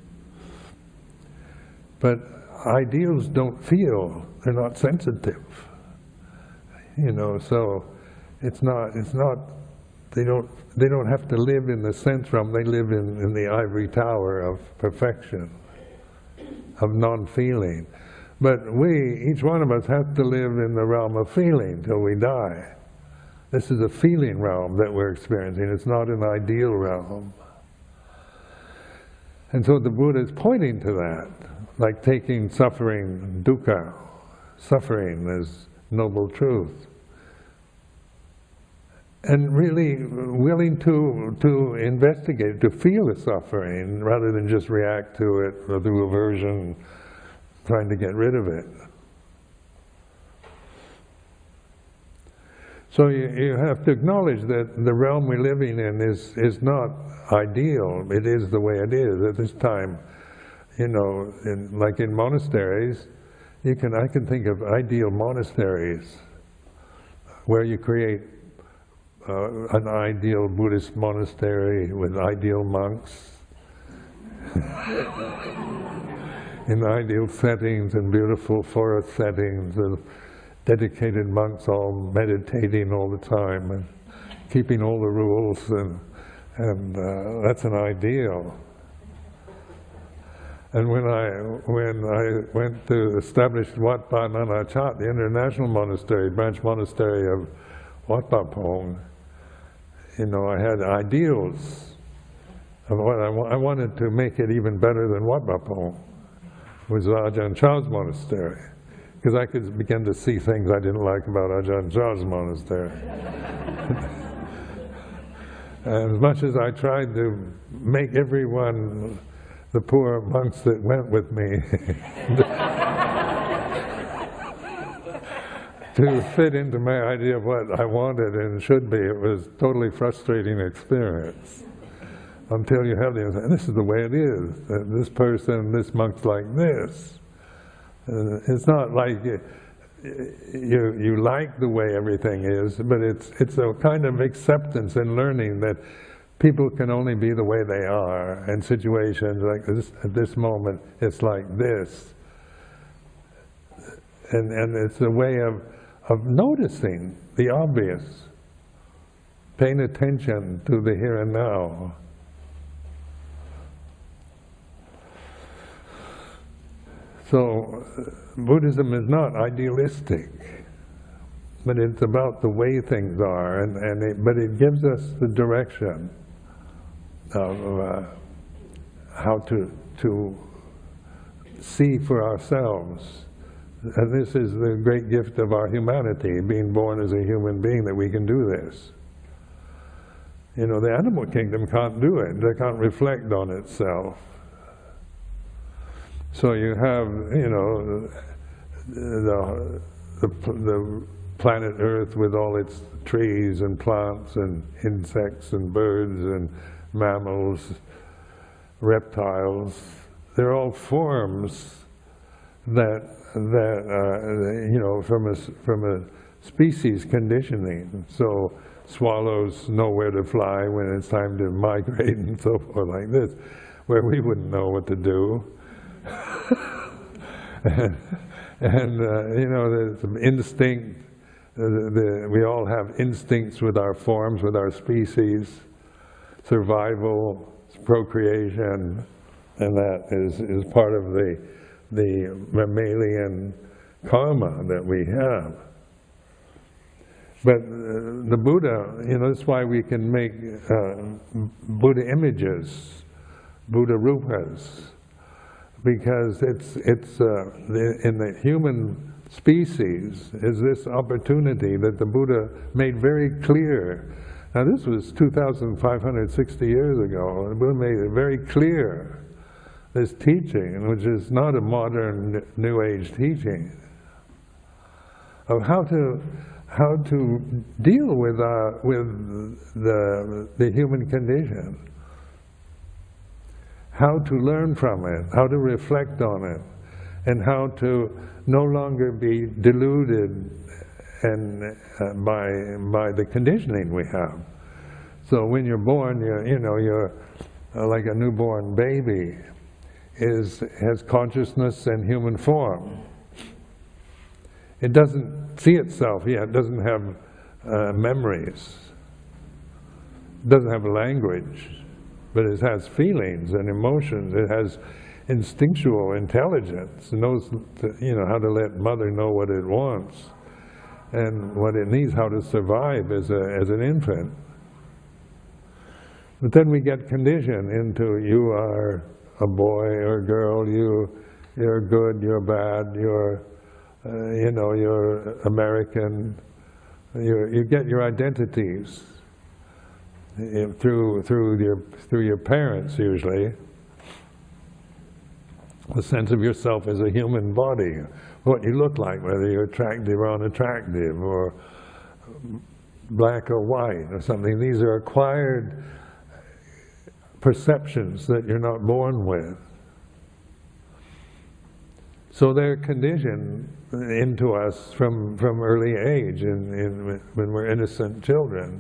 But ideals don't feel, they're not sensitive. You know, so it's not, it's not, they don't, they don't have to live in the sense realm, they live in, in the ivory tower of perfection, of non-feeling. But we, each one of us, has to live in the realm of feeling till we die. This is a feeling realm that we're experiencing, it's not an ideal realm. And so the Buddha is pointing to that, like taking suffering, dukkha, suffering as noble truth, and really willing to, to investigate, to feel the suffering, rather than just react to it or through aversion, trying to get rid of it. So you, you have to acknowledge that the realm we're living in is, is not ideal. It is the way it is at this time. You know, in, like in monasteries, you can, I can think of ideal monasteries where you create uh, an ideal Buddhist monastery with ideal monks in ideal settings and beautiful forest settings, and dedicated monks all meditating all the time and keeping all the rules, and, and uh, that's an ideal. And when I, when I went to establish Wat Pa Nanachat, the international monastery, branch monastery of Wat Pa Pong, you know, I had ideals of what I, wa I wanted to make it even better than Wat Pa Pong, which was Ajahn Chah's monastery, because I could begin to see things I didn't like about Ajahn Chah's monastery. And as much as I tried to make everyone, the poor monks that went with me, to fit into my idea of what I wanted and should be, it was a totally frustrating experience. Until you have the, this is the way it is, and this person, this monk's like this. Uh, it's not like you, you, you like the way everything is, but it's, it's a kind of acceptance and learning that people can only be the way they are, and situations like this, at this moment, it's like this. And, and it's a way of, of noticing the obvious, paying attention to the here and now. So, Buddhism is not idealistic, but it's about the way things are, and, and it, but it gives us the direction of uh, how to, to see for ourselves. And this is the great gift of our humanity, being born as a human being, that we can do this. You know, the animal kingdom can't do it, they can't reflect on itself. So you have, you know, the, the, the planet Earth with all its trees and plants and insects and birds and mammals, reptiles. They're all forms that, that uh, you know, from a, from a species conditioning. So swallows know where to fly when it's time to migrate and so forth like this, where we wouldn't know what to do. and, and uh, you know, there's some instinct. Uh, the, we all have instincts with our forms, with our species, survival, procreation, and that is, is part of the, the mammalian karma that we have. But uh, the Buddha, you know, that's why we can make uh, Buddha images, Buddha rupas, because it's, it's uh, the, in the human species is this opportunity that the Buddha made very clear. Now this was two thousand five hundred sixty years ago, the Buddha made it very clear, this teaching, which is not a modern New Age teaching, of how to, how to deal with, uh, with the, the human condition. How to learn from it, how to reflect on it, and how to no longer be deluded and uh, by by the conditioning we have. So when you're born, you you know you're uh, like a newborn baby, is has consciousness and human form. It doesn't see itself yet. It doesn't have uh, memories. It doesn't have language. But it has feelings and emotions. It has instinctual intelligence. It knows, to, you know, how to let mother know what it wants and what it needs, how to survive as a as an infant. But then we get conditioned into you are a boy or a girl. You you're good. You're bad. You're uh, you know you're American. You you get your identities. eh, through through your through your parents usually. The sense of yourself as a human body, what you look like, whether you're attractive or unattractive, or black or white or something. These are acquired perceptions that you're not born with. So they're conditioned into us from, from early age, in, in, when we're innocent children.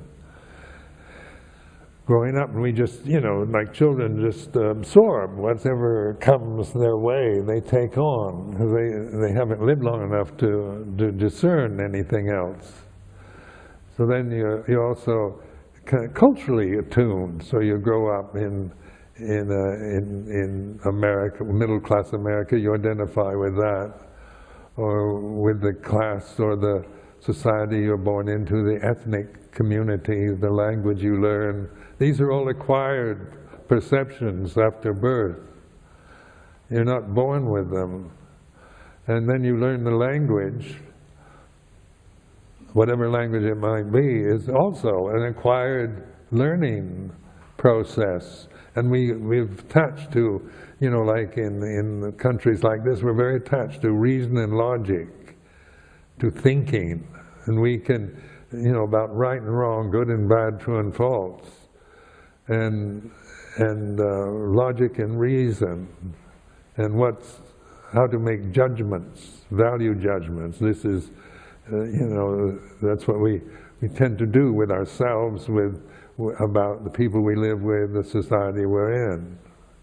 Growing up, and we just, you know, like children just absorb whatever comes their way, they take on. They, they haven't lived long enough to, to discern anything else. So then you're, you're also kind of culturally attuned, so you grow up in, in, uh, in, in America, middle-class America, you identify with that, or with the class or the society you're born into, the ethnic community, the language you learn. These are all acquired perceptions after birth. You're not born with them. And then you learn the language, whatever language it might be, is also an acquired learning process. And we, we've attached to, you know, like in, in countries like this, we're very attached to reason and logic, to thinking. And we can, you know, about right and wrong, good and bad, true and false. And, and uh, logic and reason, and what's, how to make judgments, value judgments. This is, uh, you know, that's what we, we tend to do with ourselves, with, about the people we live with, the society we're in.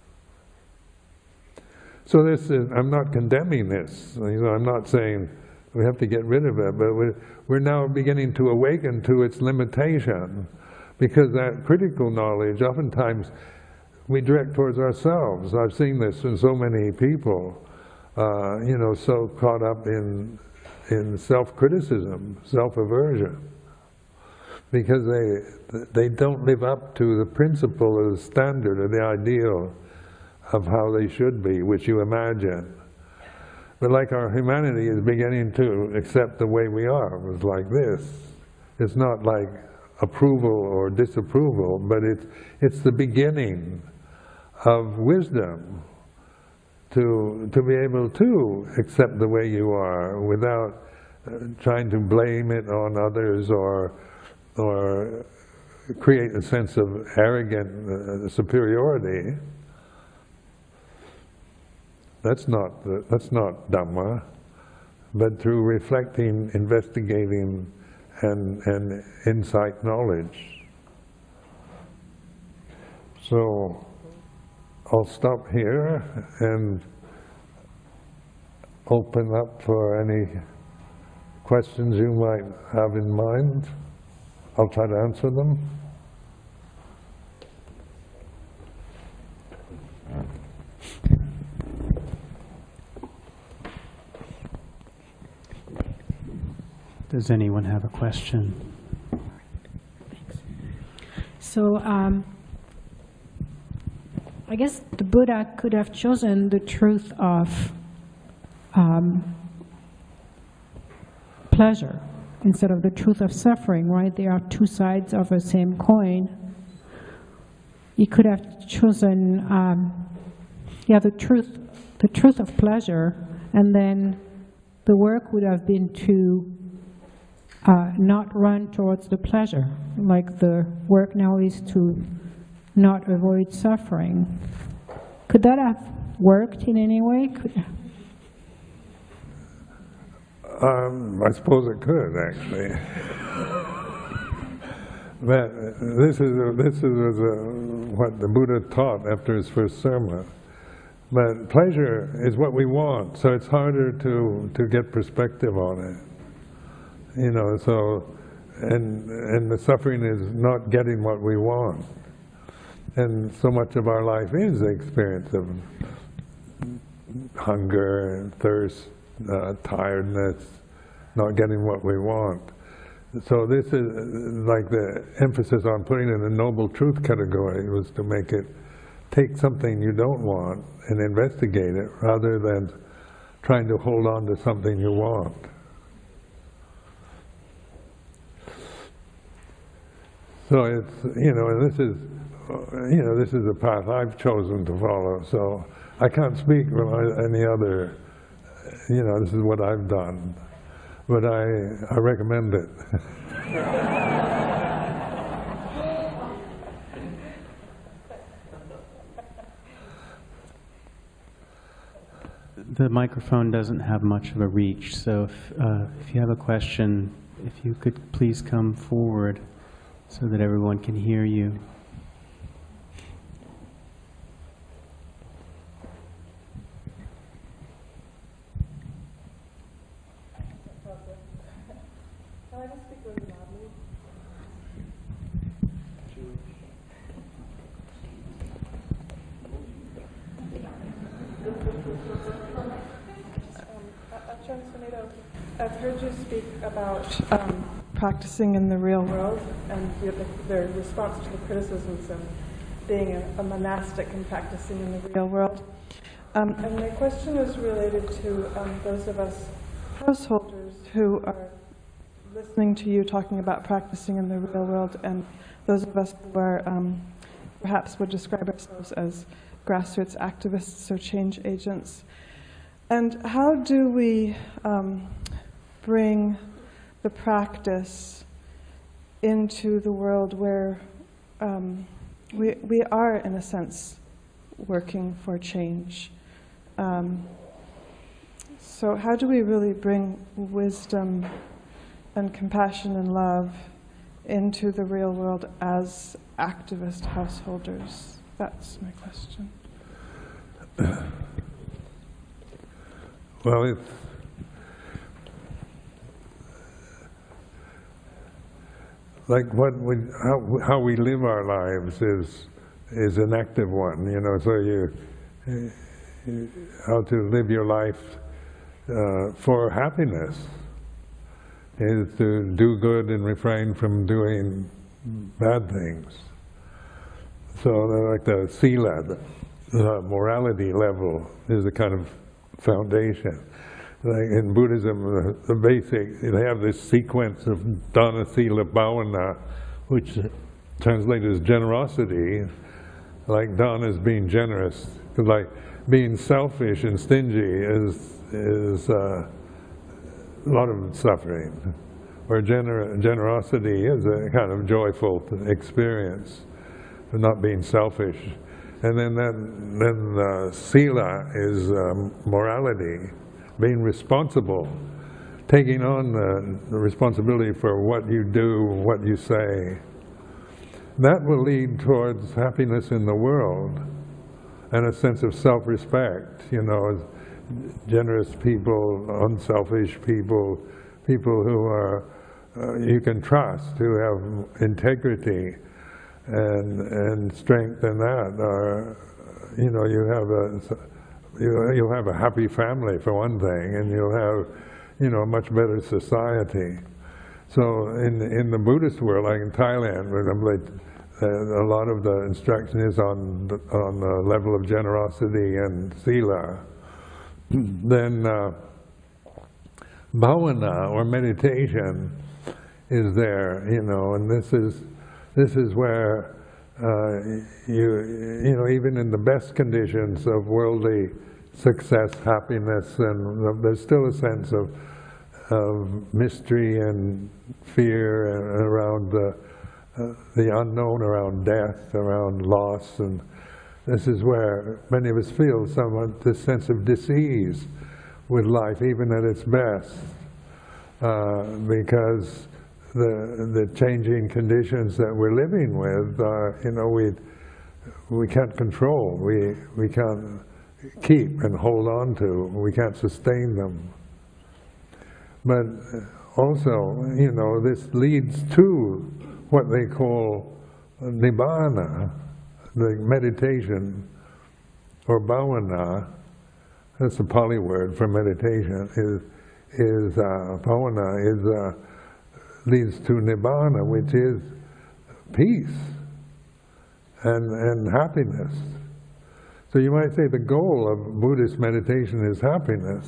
So this is, I'm not condemning this, you know, I'm not saying we have to get rid of it, but we're, we're now beginning to awaken to its limitation. Because that critical knowledge, oftentimes, we direct towards ourselves. I've seen this in so many people, uh, you know, so caught up in, in self-criticism, self-aversion, because they, they don't live up to the principle or the standard or the ideal of how they should be, which you imagine. But like our humanity is beginning to accept the way we are, it was like this. It's not like approval or disapproval, but it's, it's the beginning of wisdom to, to be able to accept the way you are without uh, trying to blame it on others or, or create a sense of arrogant uh, superiority. That's not, uh, that's not Dhamma, but through reflecting, investigating, And, and insight knowledge. So I'll stop here and open up for any questions you might have in mind. I'll try to answer them. Does anyone have a question? Thanks. So, um, I guess the Buddha could have chosen the truth of um, pleasure instead of the truth of suffering, right? They are two sides of the same coin. He could have chosen, um, yeah, the truth, the truth of pleasure, and then the work would have been to Uh, not run towards the pleasure, like the work now is to not avoid suffering. Could that have worked in any way? Could... Um, I suppose it could, actually. But this is a, this is a, what the Buddha taught after his first sermon. But pleasure is what we want, so it's harder to to get perspective on it. You know, so, and, and the suffering is not getting what we want. And so much of our life is the experience of hunger and thirst, uh, tiredness, not getting what we want. So this is like the emphasis on putting it in the noble truth category was to make it take something you don't want and investigate it rather than trying to hold on to something you want. So it's, you know, and this is, uh, you know, this is a path I've chosen to follow. So I can't speak for any other, you know, this is what I've done. But I, I recommend it. The microphone doesn't have much of a reach, so if, uh, if you have a question, if you could please come forward so that everyone can hear you. Can I just speak really loudly? I've heard you speak about um, practicing in the real world and the, the response to the criticisms and being a, a monastic and practicing in the real world. Um, and my question is related to um, those of us householders who are listening to you talking about practicing in the real world, and those of us who are um, perhaps would describe ourselves as grassroots activists or change agents. And how do we um, bring the practice into the world where um, we, we are, in a sense, working for change? Um, so how do we really bring wisdom and compassion and love into the real world as activist householders? That's my question. Well, it's, like what we, how, how we live our lives is is an active one, you know. So you, you how to live your life uh, for happiness is to do good and refrain from doing bad things. So like the sila, the, the morality level is a kind of foundation. Like in Buddhism, the, the basic, they have this sequence of dana, sila, bhavana, which translated as generosity. Like dana is being generous. Like being selfish and stingy is is uh, a lot of suffering. Or gener generosity is a kind of joyful experience of not being selfish. And then that, then uh, sila is um, morality, being responsible, taking on the, the responsibility for what you do, what you say. That will lead towards happiness in the world and a sense of self-respect, you know, generous people, unselfish people, people who are, uh, you can trust, who have integrity and and strength in that. Are, you know, you have a, you, you'll have a happy family for one thing, and you'll have, you know, a much better society. So in in the Buddhist world, like in Thailand, where uh, a lot of the instruction is on the, on the level of generosity and sila. Then uh, bhavana or meditation is there, you know, and this is this is where uh, you you know, even in the best conditions of worldly success, happiness, and there's still a sense of of mystery and fear around the uh, the unknown, around death, around loss, and this is where many of us feel somewhat this sense of dis-ease with life, even at its best, uh, because the the changing conditions that we're living with are, you know, we we can't control, we we can't keep and hold on to, we can't sustain them. But also, you know, this leads to what they call nibbana, the meditation, or bhavana. That's a Pali word for meditation. Is is uh, bhavana is uh, leads to nibbana, which is peace and and happiness. So you might say the goal of Buddhist meditation is happiness.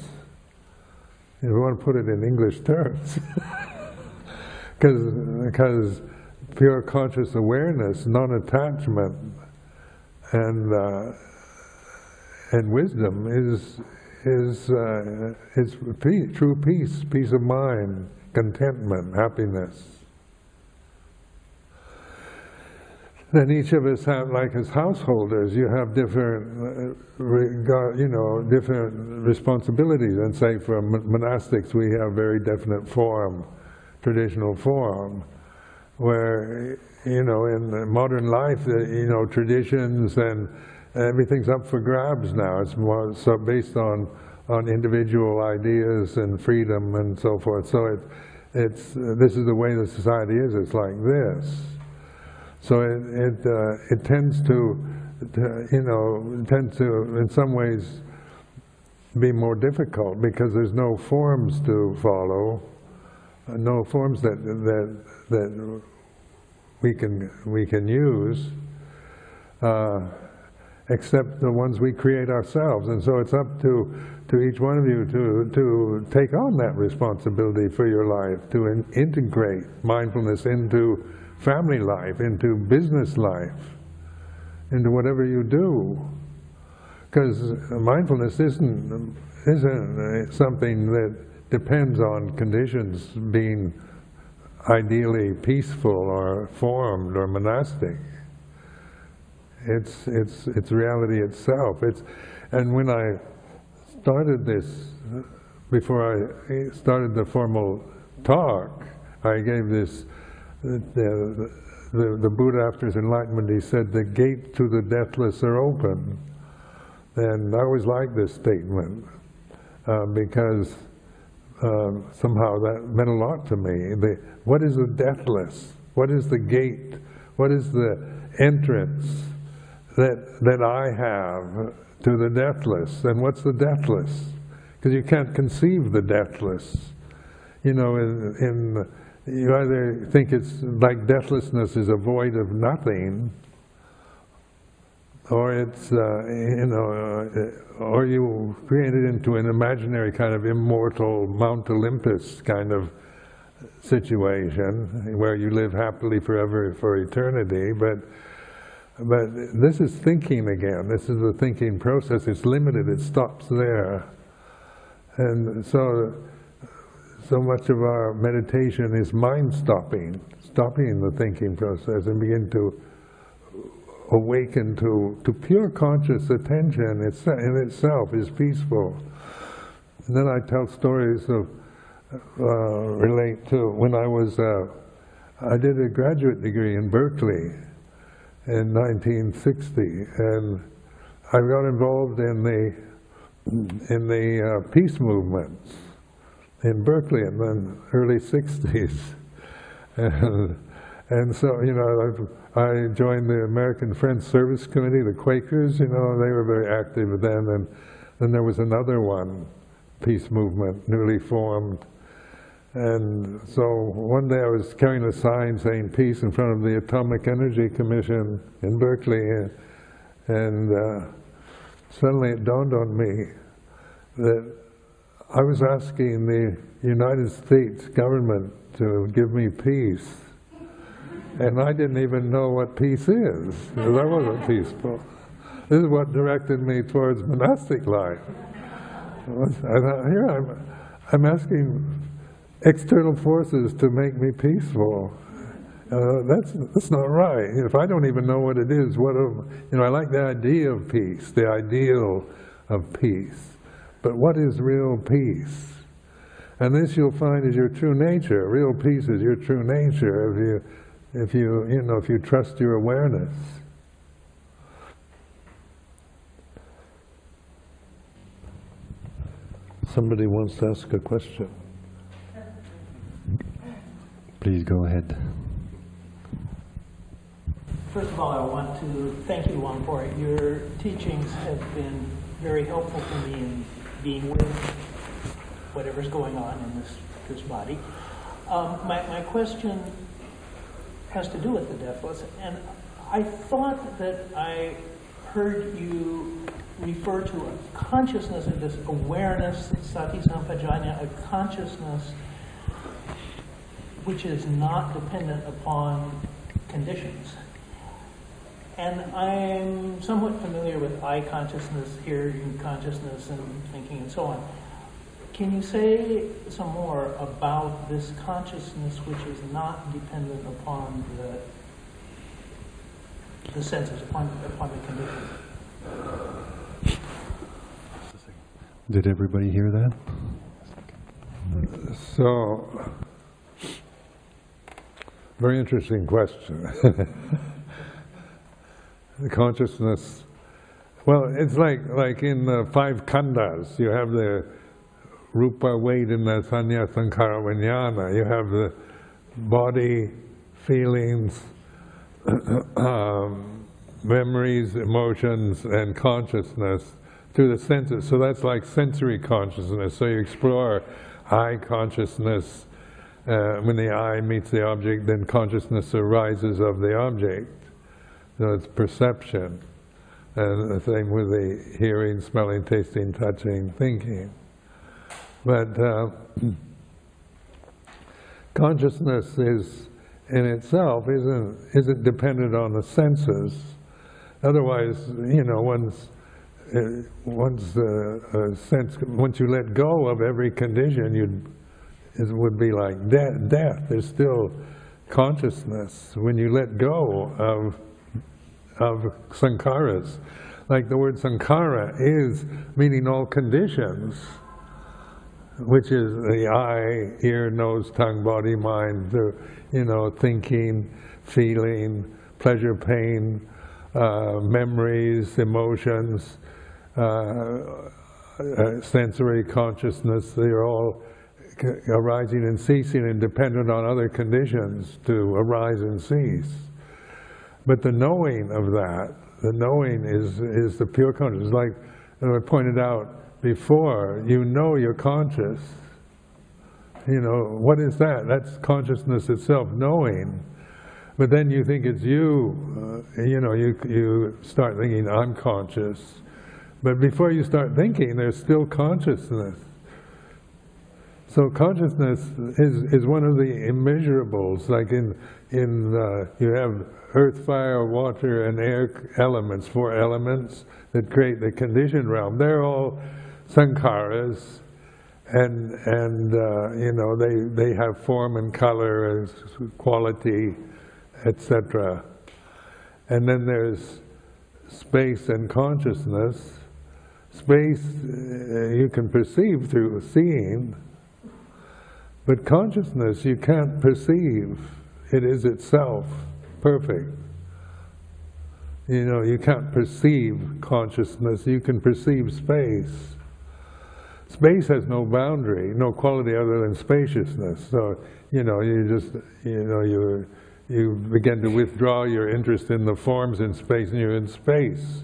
If you want to put it in English terms, because pure conscious awareness, non-attachment, and uh, and wisdom is is uh, is peace, true peace, peace of mind, contentment, happiness. Then each of us have, like as householders, you have different, uh, regard, you know, different responsibilities. And say for monastics, we have very definite form, traditional form, where, you know, in modern life, you know, traditions and everything's up for grabs now. It's more so based on on individual ideas and freedom and so forth. So it, it's uh, this is the way the society is. It's like this. So it it, uh, it tends to, to, you know, tends to in some ways be more difficult because there's no forms to follow, uh, no forms that that that we can we can use, uh, except the ones we create ourselves. And so it's up to to each one of you to to take on that responsibility for your life, to in, integrate mindfulness into family life, into business life, into whatever you do. Because mindfulness isn't, isn't something that depends on conditions being ideally peaceful or formed or monastic. It's, it's, it's reality itself. It's, and when I started this, before I started the formal talk, I gave this The, the, the Buddha, after his enlightenment, he said, the gate to the deathless are open. And I always like this statement uh, because um, somehow that meant a lot to me. The, what is the deathless? What is the gate? What is the entrance that, that I have to the deathless? And what's the deathless? Because you can't conceive the deathless. You know, in, in you either think it's like deathlessness is a void of nothing, or it's, uh, you know, uh, or you create it into an imaginary kind of immortal Mount Olympus kind of situation where you live happily forever for eternity. But, but this is thinking again. This is the thinking process. It's limited. It stops there. And so, So much of our meditation is mind-stopping, stopping the thinking process and begin to awaken to, to pure conscious attention. It's, in itself is peaceful. And then I tell stories of, uh, relate to when I was, uh, I did a graduate degree in Berkeley in nineteen sixty, and I got involved in the, in the uh, peace movements in Berkeley in the early sixties. And, and so, you know, I, I joined the American Friends Service Committee, the Quakers, you know, they were very active then. And then there was another one, peace movement, newly formed. And so one day I was carrying a sign saying peace in front of the Atomic Energy Commission in Berkeley. And, and uh, suddenly it dawned on me that I was asking the United States government to give me peace, and I didn't even know what peace is, because I wasn't peaceful. This is what directed me towards monastic life. And here I'm, I'm asking external forces to make me peaceful. Uh, that's, that's not right. If I don't even know what it is, what am, you know, I like the idea of peace, the ideal of peace. But what is real peace? And this you'll find is your true nature. Real peace is your true nature if you, if you, you know, if you trust your awareness. Somebody wants to ask a question. Please go ahead. First of all, I want to thank you, Wangpo. Your teachings have been very helpful to me in being with whatever's going on in this, this body. Um, my, my question has to do with the deathless, and I thought that I heard you refer to a consciousness of this awareness, sati sampajanya, a consciousness which is not dependent upon conditions. And I'm somewhat familiar with eye consciousness, hearing consciousness, and thinking and so on. Can you say some more about this consciousness which is not dependent upon the, the senses, upon, upon the conditions? Did everybody hear that? So, very interesting question. The consciousness, well, it's like like in the five khandhas, you have the rupa, vedana, sanya, sankhara, vijnana. You have the body, feelings, um, memories, emotions, and consciousness through the senses. So that's like sensory consciousness. So you explore eye consciousness. Uh, when the eye meets the object, then consciousness arises of the object. So it's perception. And the same with the hearing, smelling, tasting, touching, thinking. But uh, consciousness is, in itself, isn't, isn't dependent on the senses. Otherwise, you know, once, uh, once, uh, uh, sense, once you let go of every condition, you'd, it would be like de death. There's still consciousness when you let go of, of sankharas. Like the word sankhara is meaning all conditions, which is the eye, ear, nose, tongue, body, mind, the, you know, thinking, feeling, pleasure, pain, uh, memories, emotions, uh, uh, sensory consciousness. They're all arising and ceasing and dependent on other conditions to arise and cease. But the knowing of that, the knowing is, is the pure consciousness. Like I pointed out before, you know you're conscious. You know, what is that? That's consciousness itself, knowing. But then you think it's you, uh, you know, you, you start thinking, I'm conscious. But before you start thinking, there's still consciousness. So consciousness is, is one of the immeasurables, like in, in uh, you have earth, fire, water, and air elements, four elements that create the conditioned realm. They're all sankharas, and, and uh, you know, they, they have form and color, quality, et cetera. And then there's space and consciousness. Space uh, you can perceive through seeing, but consciousness you can't perceive. It is itself perfect. You know, you can't perceive consciousness, you can perceive space. Space has no boundary, no quality other than spaciousness. So, you know, you just, you know, you, you begin to withdraw your interest in the forms in space and you're in space.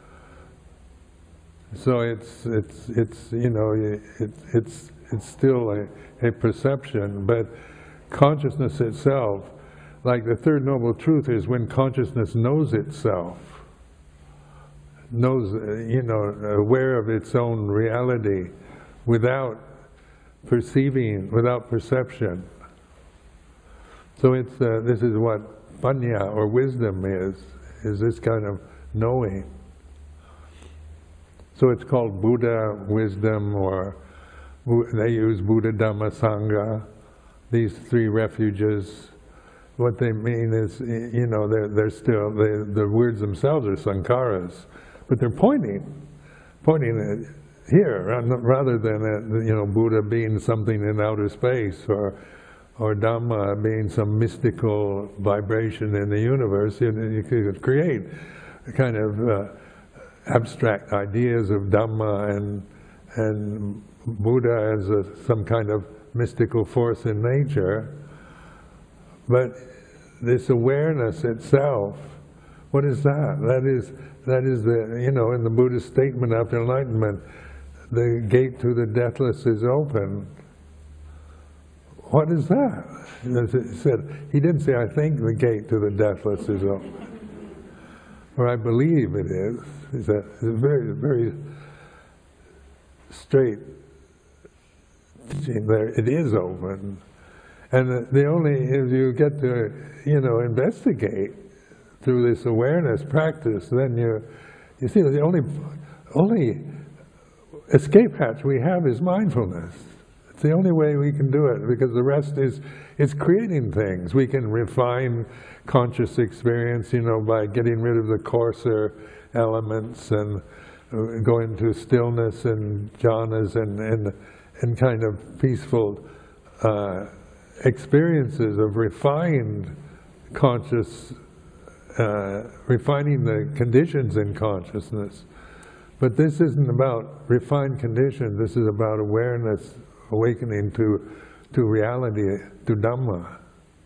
So it's, it's, it's you know, it, it's, it's still a, a perception, but consciousness itself, like the third noble truth is when consciousness knows itself, knows, you know, aware of its own reality without perceiving, without perception. So it's, uh, this is what panya or wisdom is, is this kind of knowing. So it's called Buddha wisdom, or they use Buddha, Dhamma, Sangha, these three refuges. What they mean is, you know, they're, they're still, they, the words themselves are sankharas, but they're pointing, pointing at here, rather than at, you know, Buddha being something in outer space, or, or Dhamma being some mystical vibration in the universe. You, you could create a kind of uh, abstract ideas of Dhamma and, and Buddha as a, some kind of mystical force in nature. But this awareness itself, what is that? That is, that is the, you know, in the Buddhist statement after enlightenment, the gate to the deathless is open. What is that? He said, he didn't say, I think the gate to the deathless is open, or I believe it is. He said, it's a very, very straight teaching there. It is open. And the, the only, if you get to, you know, investigate through this awareness practice, then you, you see the only, only escape hatch we have is mindfulness. It's the only way we can do it, because the rest is, is creating things. We can refine conscious experience, you know, by getting rid of the coarser elements and going to stillness and jhanas and, and, and kind of peaceful uh, experiences of refined conscious, uh, refining the conditions in consciousness. But this isn't about refined conditions, this is about awareness, awakening to, to reality, to Dhamma.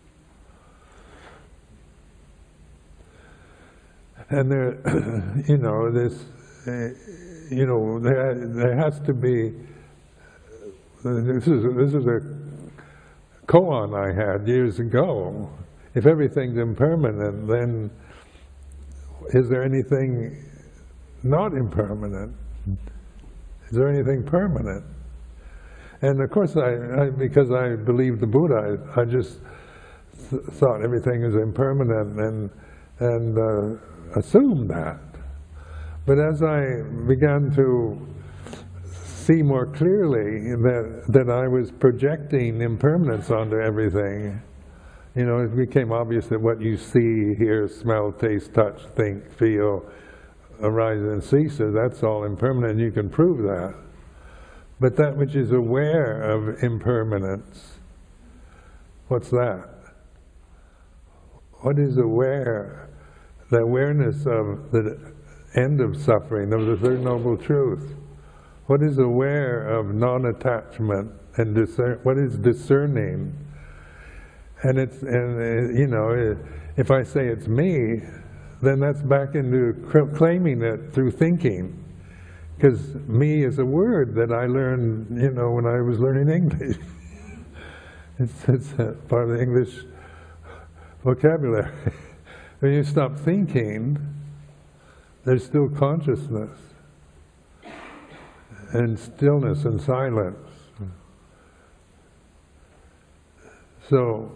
And there, you know, this, uh, you know, there, there has to be, this is, this is a koan I had years ago. If everything's impermanent, then is there anything not impermanent? Is there anything permanent? And of course, I, I because I believed the Buddha, I, I just th thought everything is impermanent and, and uh, assumed that. But as I began to see more clearly that, that I was projecting impermanence onto everything, you know, it became obvious that what you see, hear, smell, taste, touch, think, feel, arises and ceases, that's all impermanent, and you can prove that. But that which is aware of impermanence, what's that? What is aware? The awareness of the end of suffering, of the Third Noble Truth. What is aware of non-attachment and discern, what is discerning? And it's, and uh, you know, if I say it's me, then that's back into claiming it through thinking. Because me is a word that I learned, you know, when I was learning English. it's, it's a part of the English vocabulary. When you stop thinking, there's still consciousness and stillness and silence. So,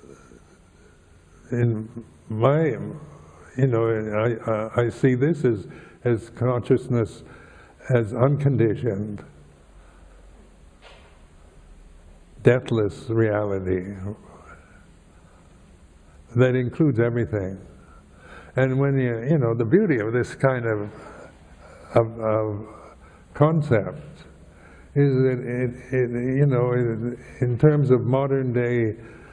in my, you know, I, I see this as, as consciousness as unconditioned, deathless reality that includes everything. And when you, you know, the beauty of this kind of, of, of concept is that it, it, you know, it, in terms of modern day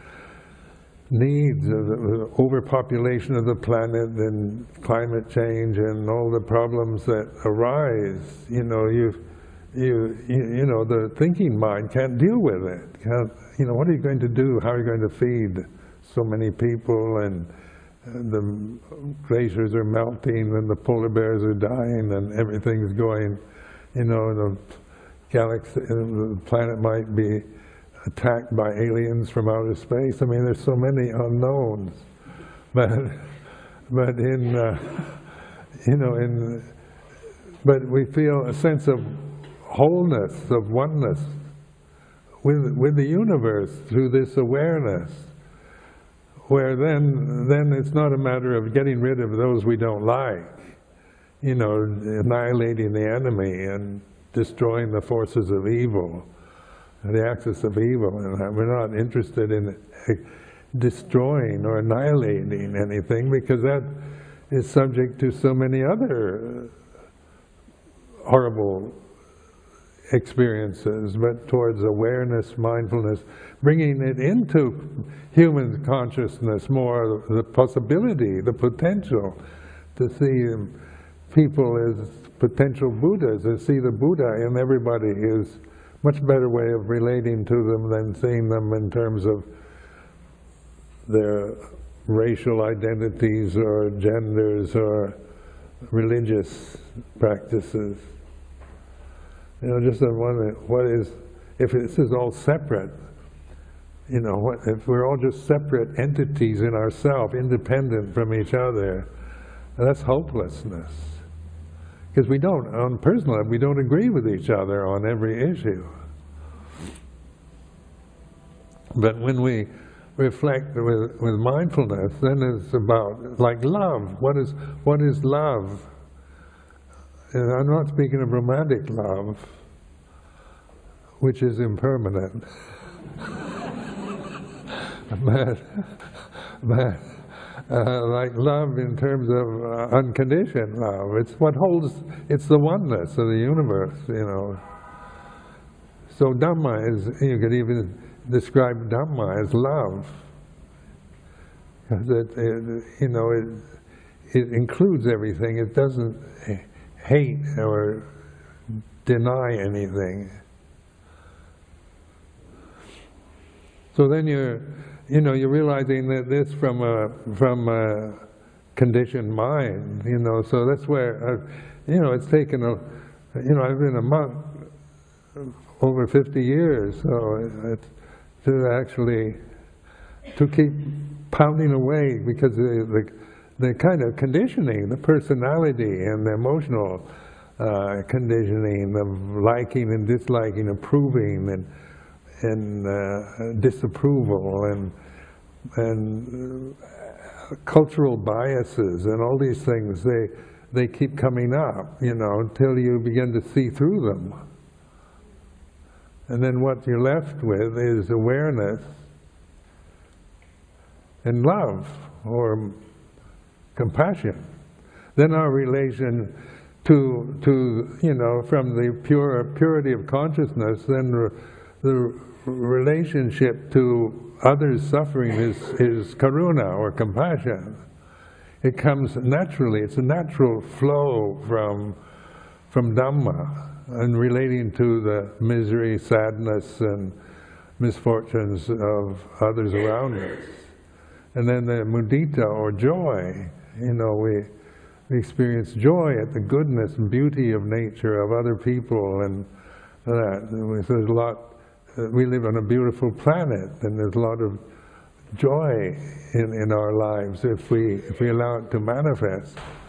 needs of the overpopulation of the planet and climate change and all the problems that arise, you know, you, you, you know, the thinking mind can't deal with it. Can't, you know, what are you going to do? How are you going to feed so many people? And the glaciers are melting and the polar bears are dying and everything's going, you know, the galaxy, the planet might be attacked by aliens from outer space. I mean, there's so many unknowns. But, but in, uh, you know, in, but we feel a sense of wholeness, of oneness with, with the universe through this awareness, where then, then it's not a matter of getting rid of those we don't like, you know, annihilating the enemy and destroying the forces of evil, the axis of evil. And we're not interested in destroying or annihilating anything, because that is subject to so many other horrible experiences, but towards awareness, mindfulness, bringing it into human consciousness more, the possibility, the potential to see people as potential Buddhas, to see the Buddha in everybody is a much better way of relating to them than seeing them in terms of their racial identities or genders or religious practices. You know, just wondering, what is, if this is all separate, you know, what, if we're all just separate entities in ourselves, independent from each other, that's hopelessness. Because we don't, on personal level, we don't agree with each other on every issue. But when we reflect with, with mindfulness, then it's about, like love. What is, what is love? And I'm not speaking of romantic love, which is impermanent. but, but uh, like love in terms of uh, unconditioned love. It's what holds, it's the oneness of the universe, you know. So Dhamma is, you could even describe Dhamma as love. Because it, it, you know, it, it includes everything. It doesn't hate or deny anything. So then you're, you know, you're realizing that this from a from a conditioned mind, you know. So that's where, uh, you know, it's taken a, you know, I've been a monk over fifty years, so it's to actually to keep pounding away, because the the, the kind of conditioning, the personality and the emotional uh, conditioning of liking and disliking, approving and and uh, disapproval and and uh, cultural biases and all these things, they they keep coming up, you know, until you begin to see through them. And then what you're left with is awareness and love, or compassion. Then our relation to, to you know, from the pure purity of consciousness, then the relationship to others' suffering is, is karuna, or compassion. It comes naturally. It's a natural flow from, from Dhamma, and relating to the misery, sadness, and misfortunes of others around us. And then the mudita, or joy, you know, we, we experience joy at the goodness and beauty of nature, of other people, and that. And there's a lot, we live on a beautiful planet, and there's a lot of joy in, in our lives if we, if we allow it to manifest.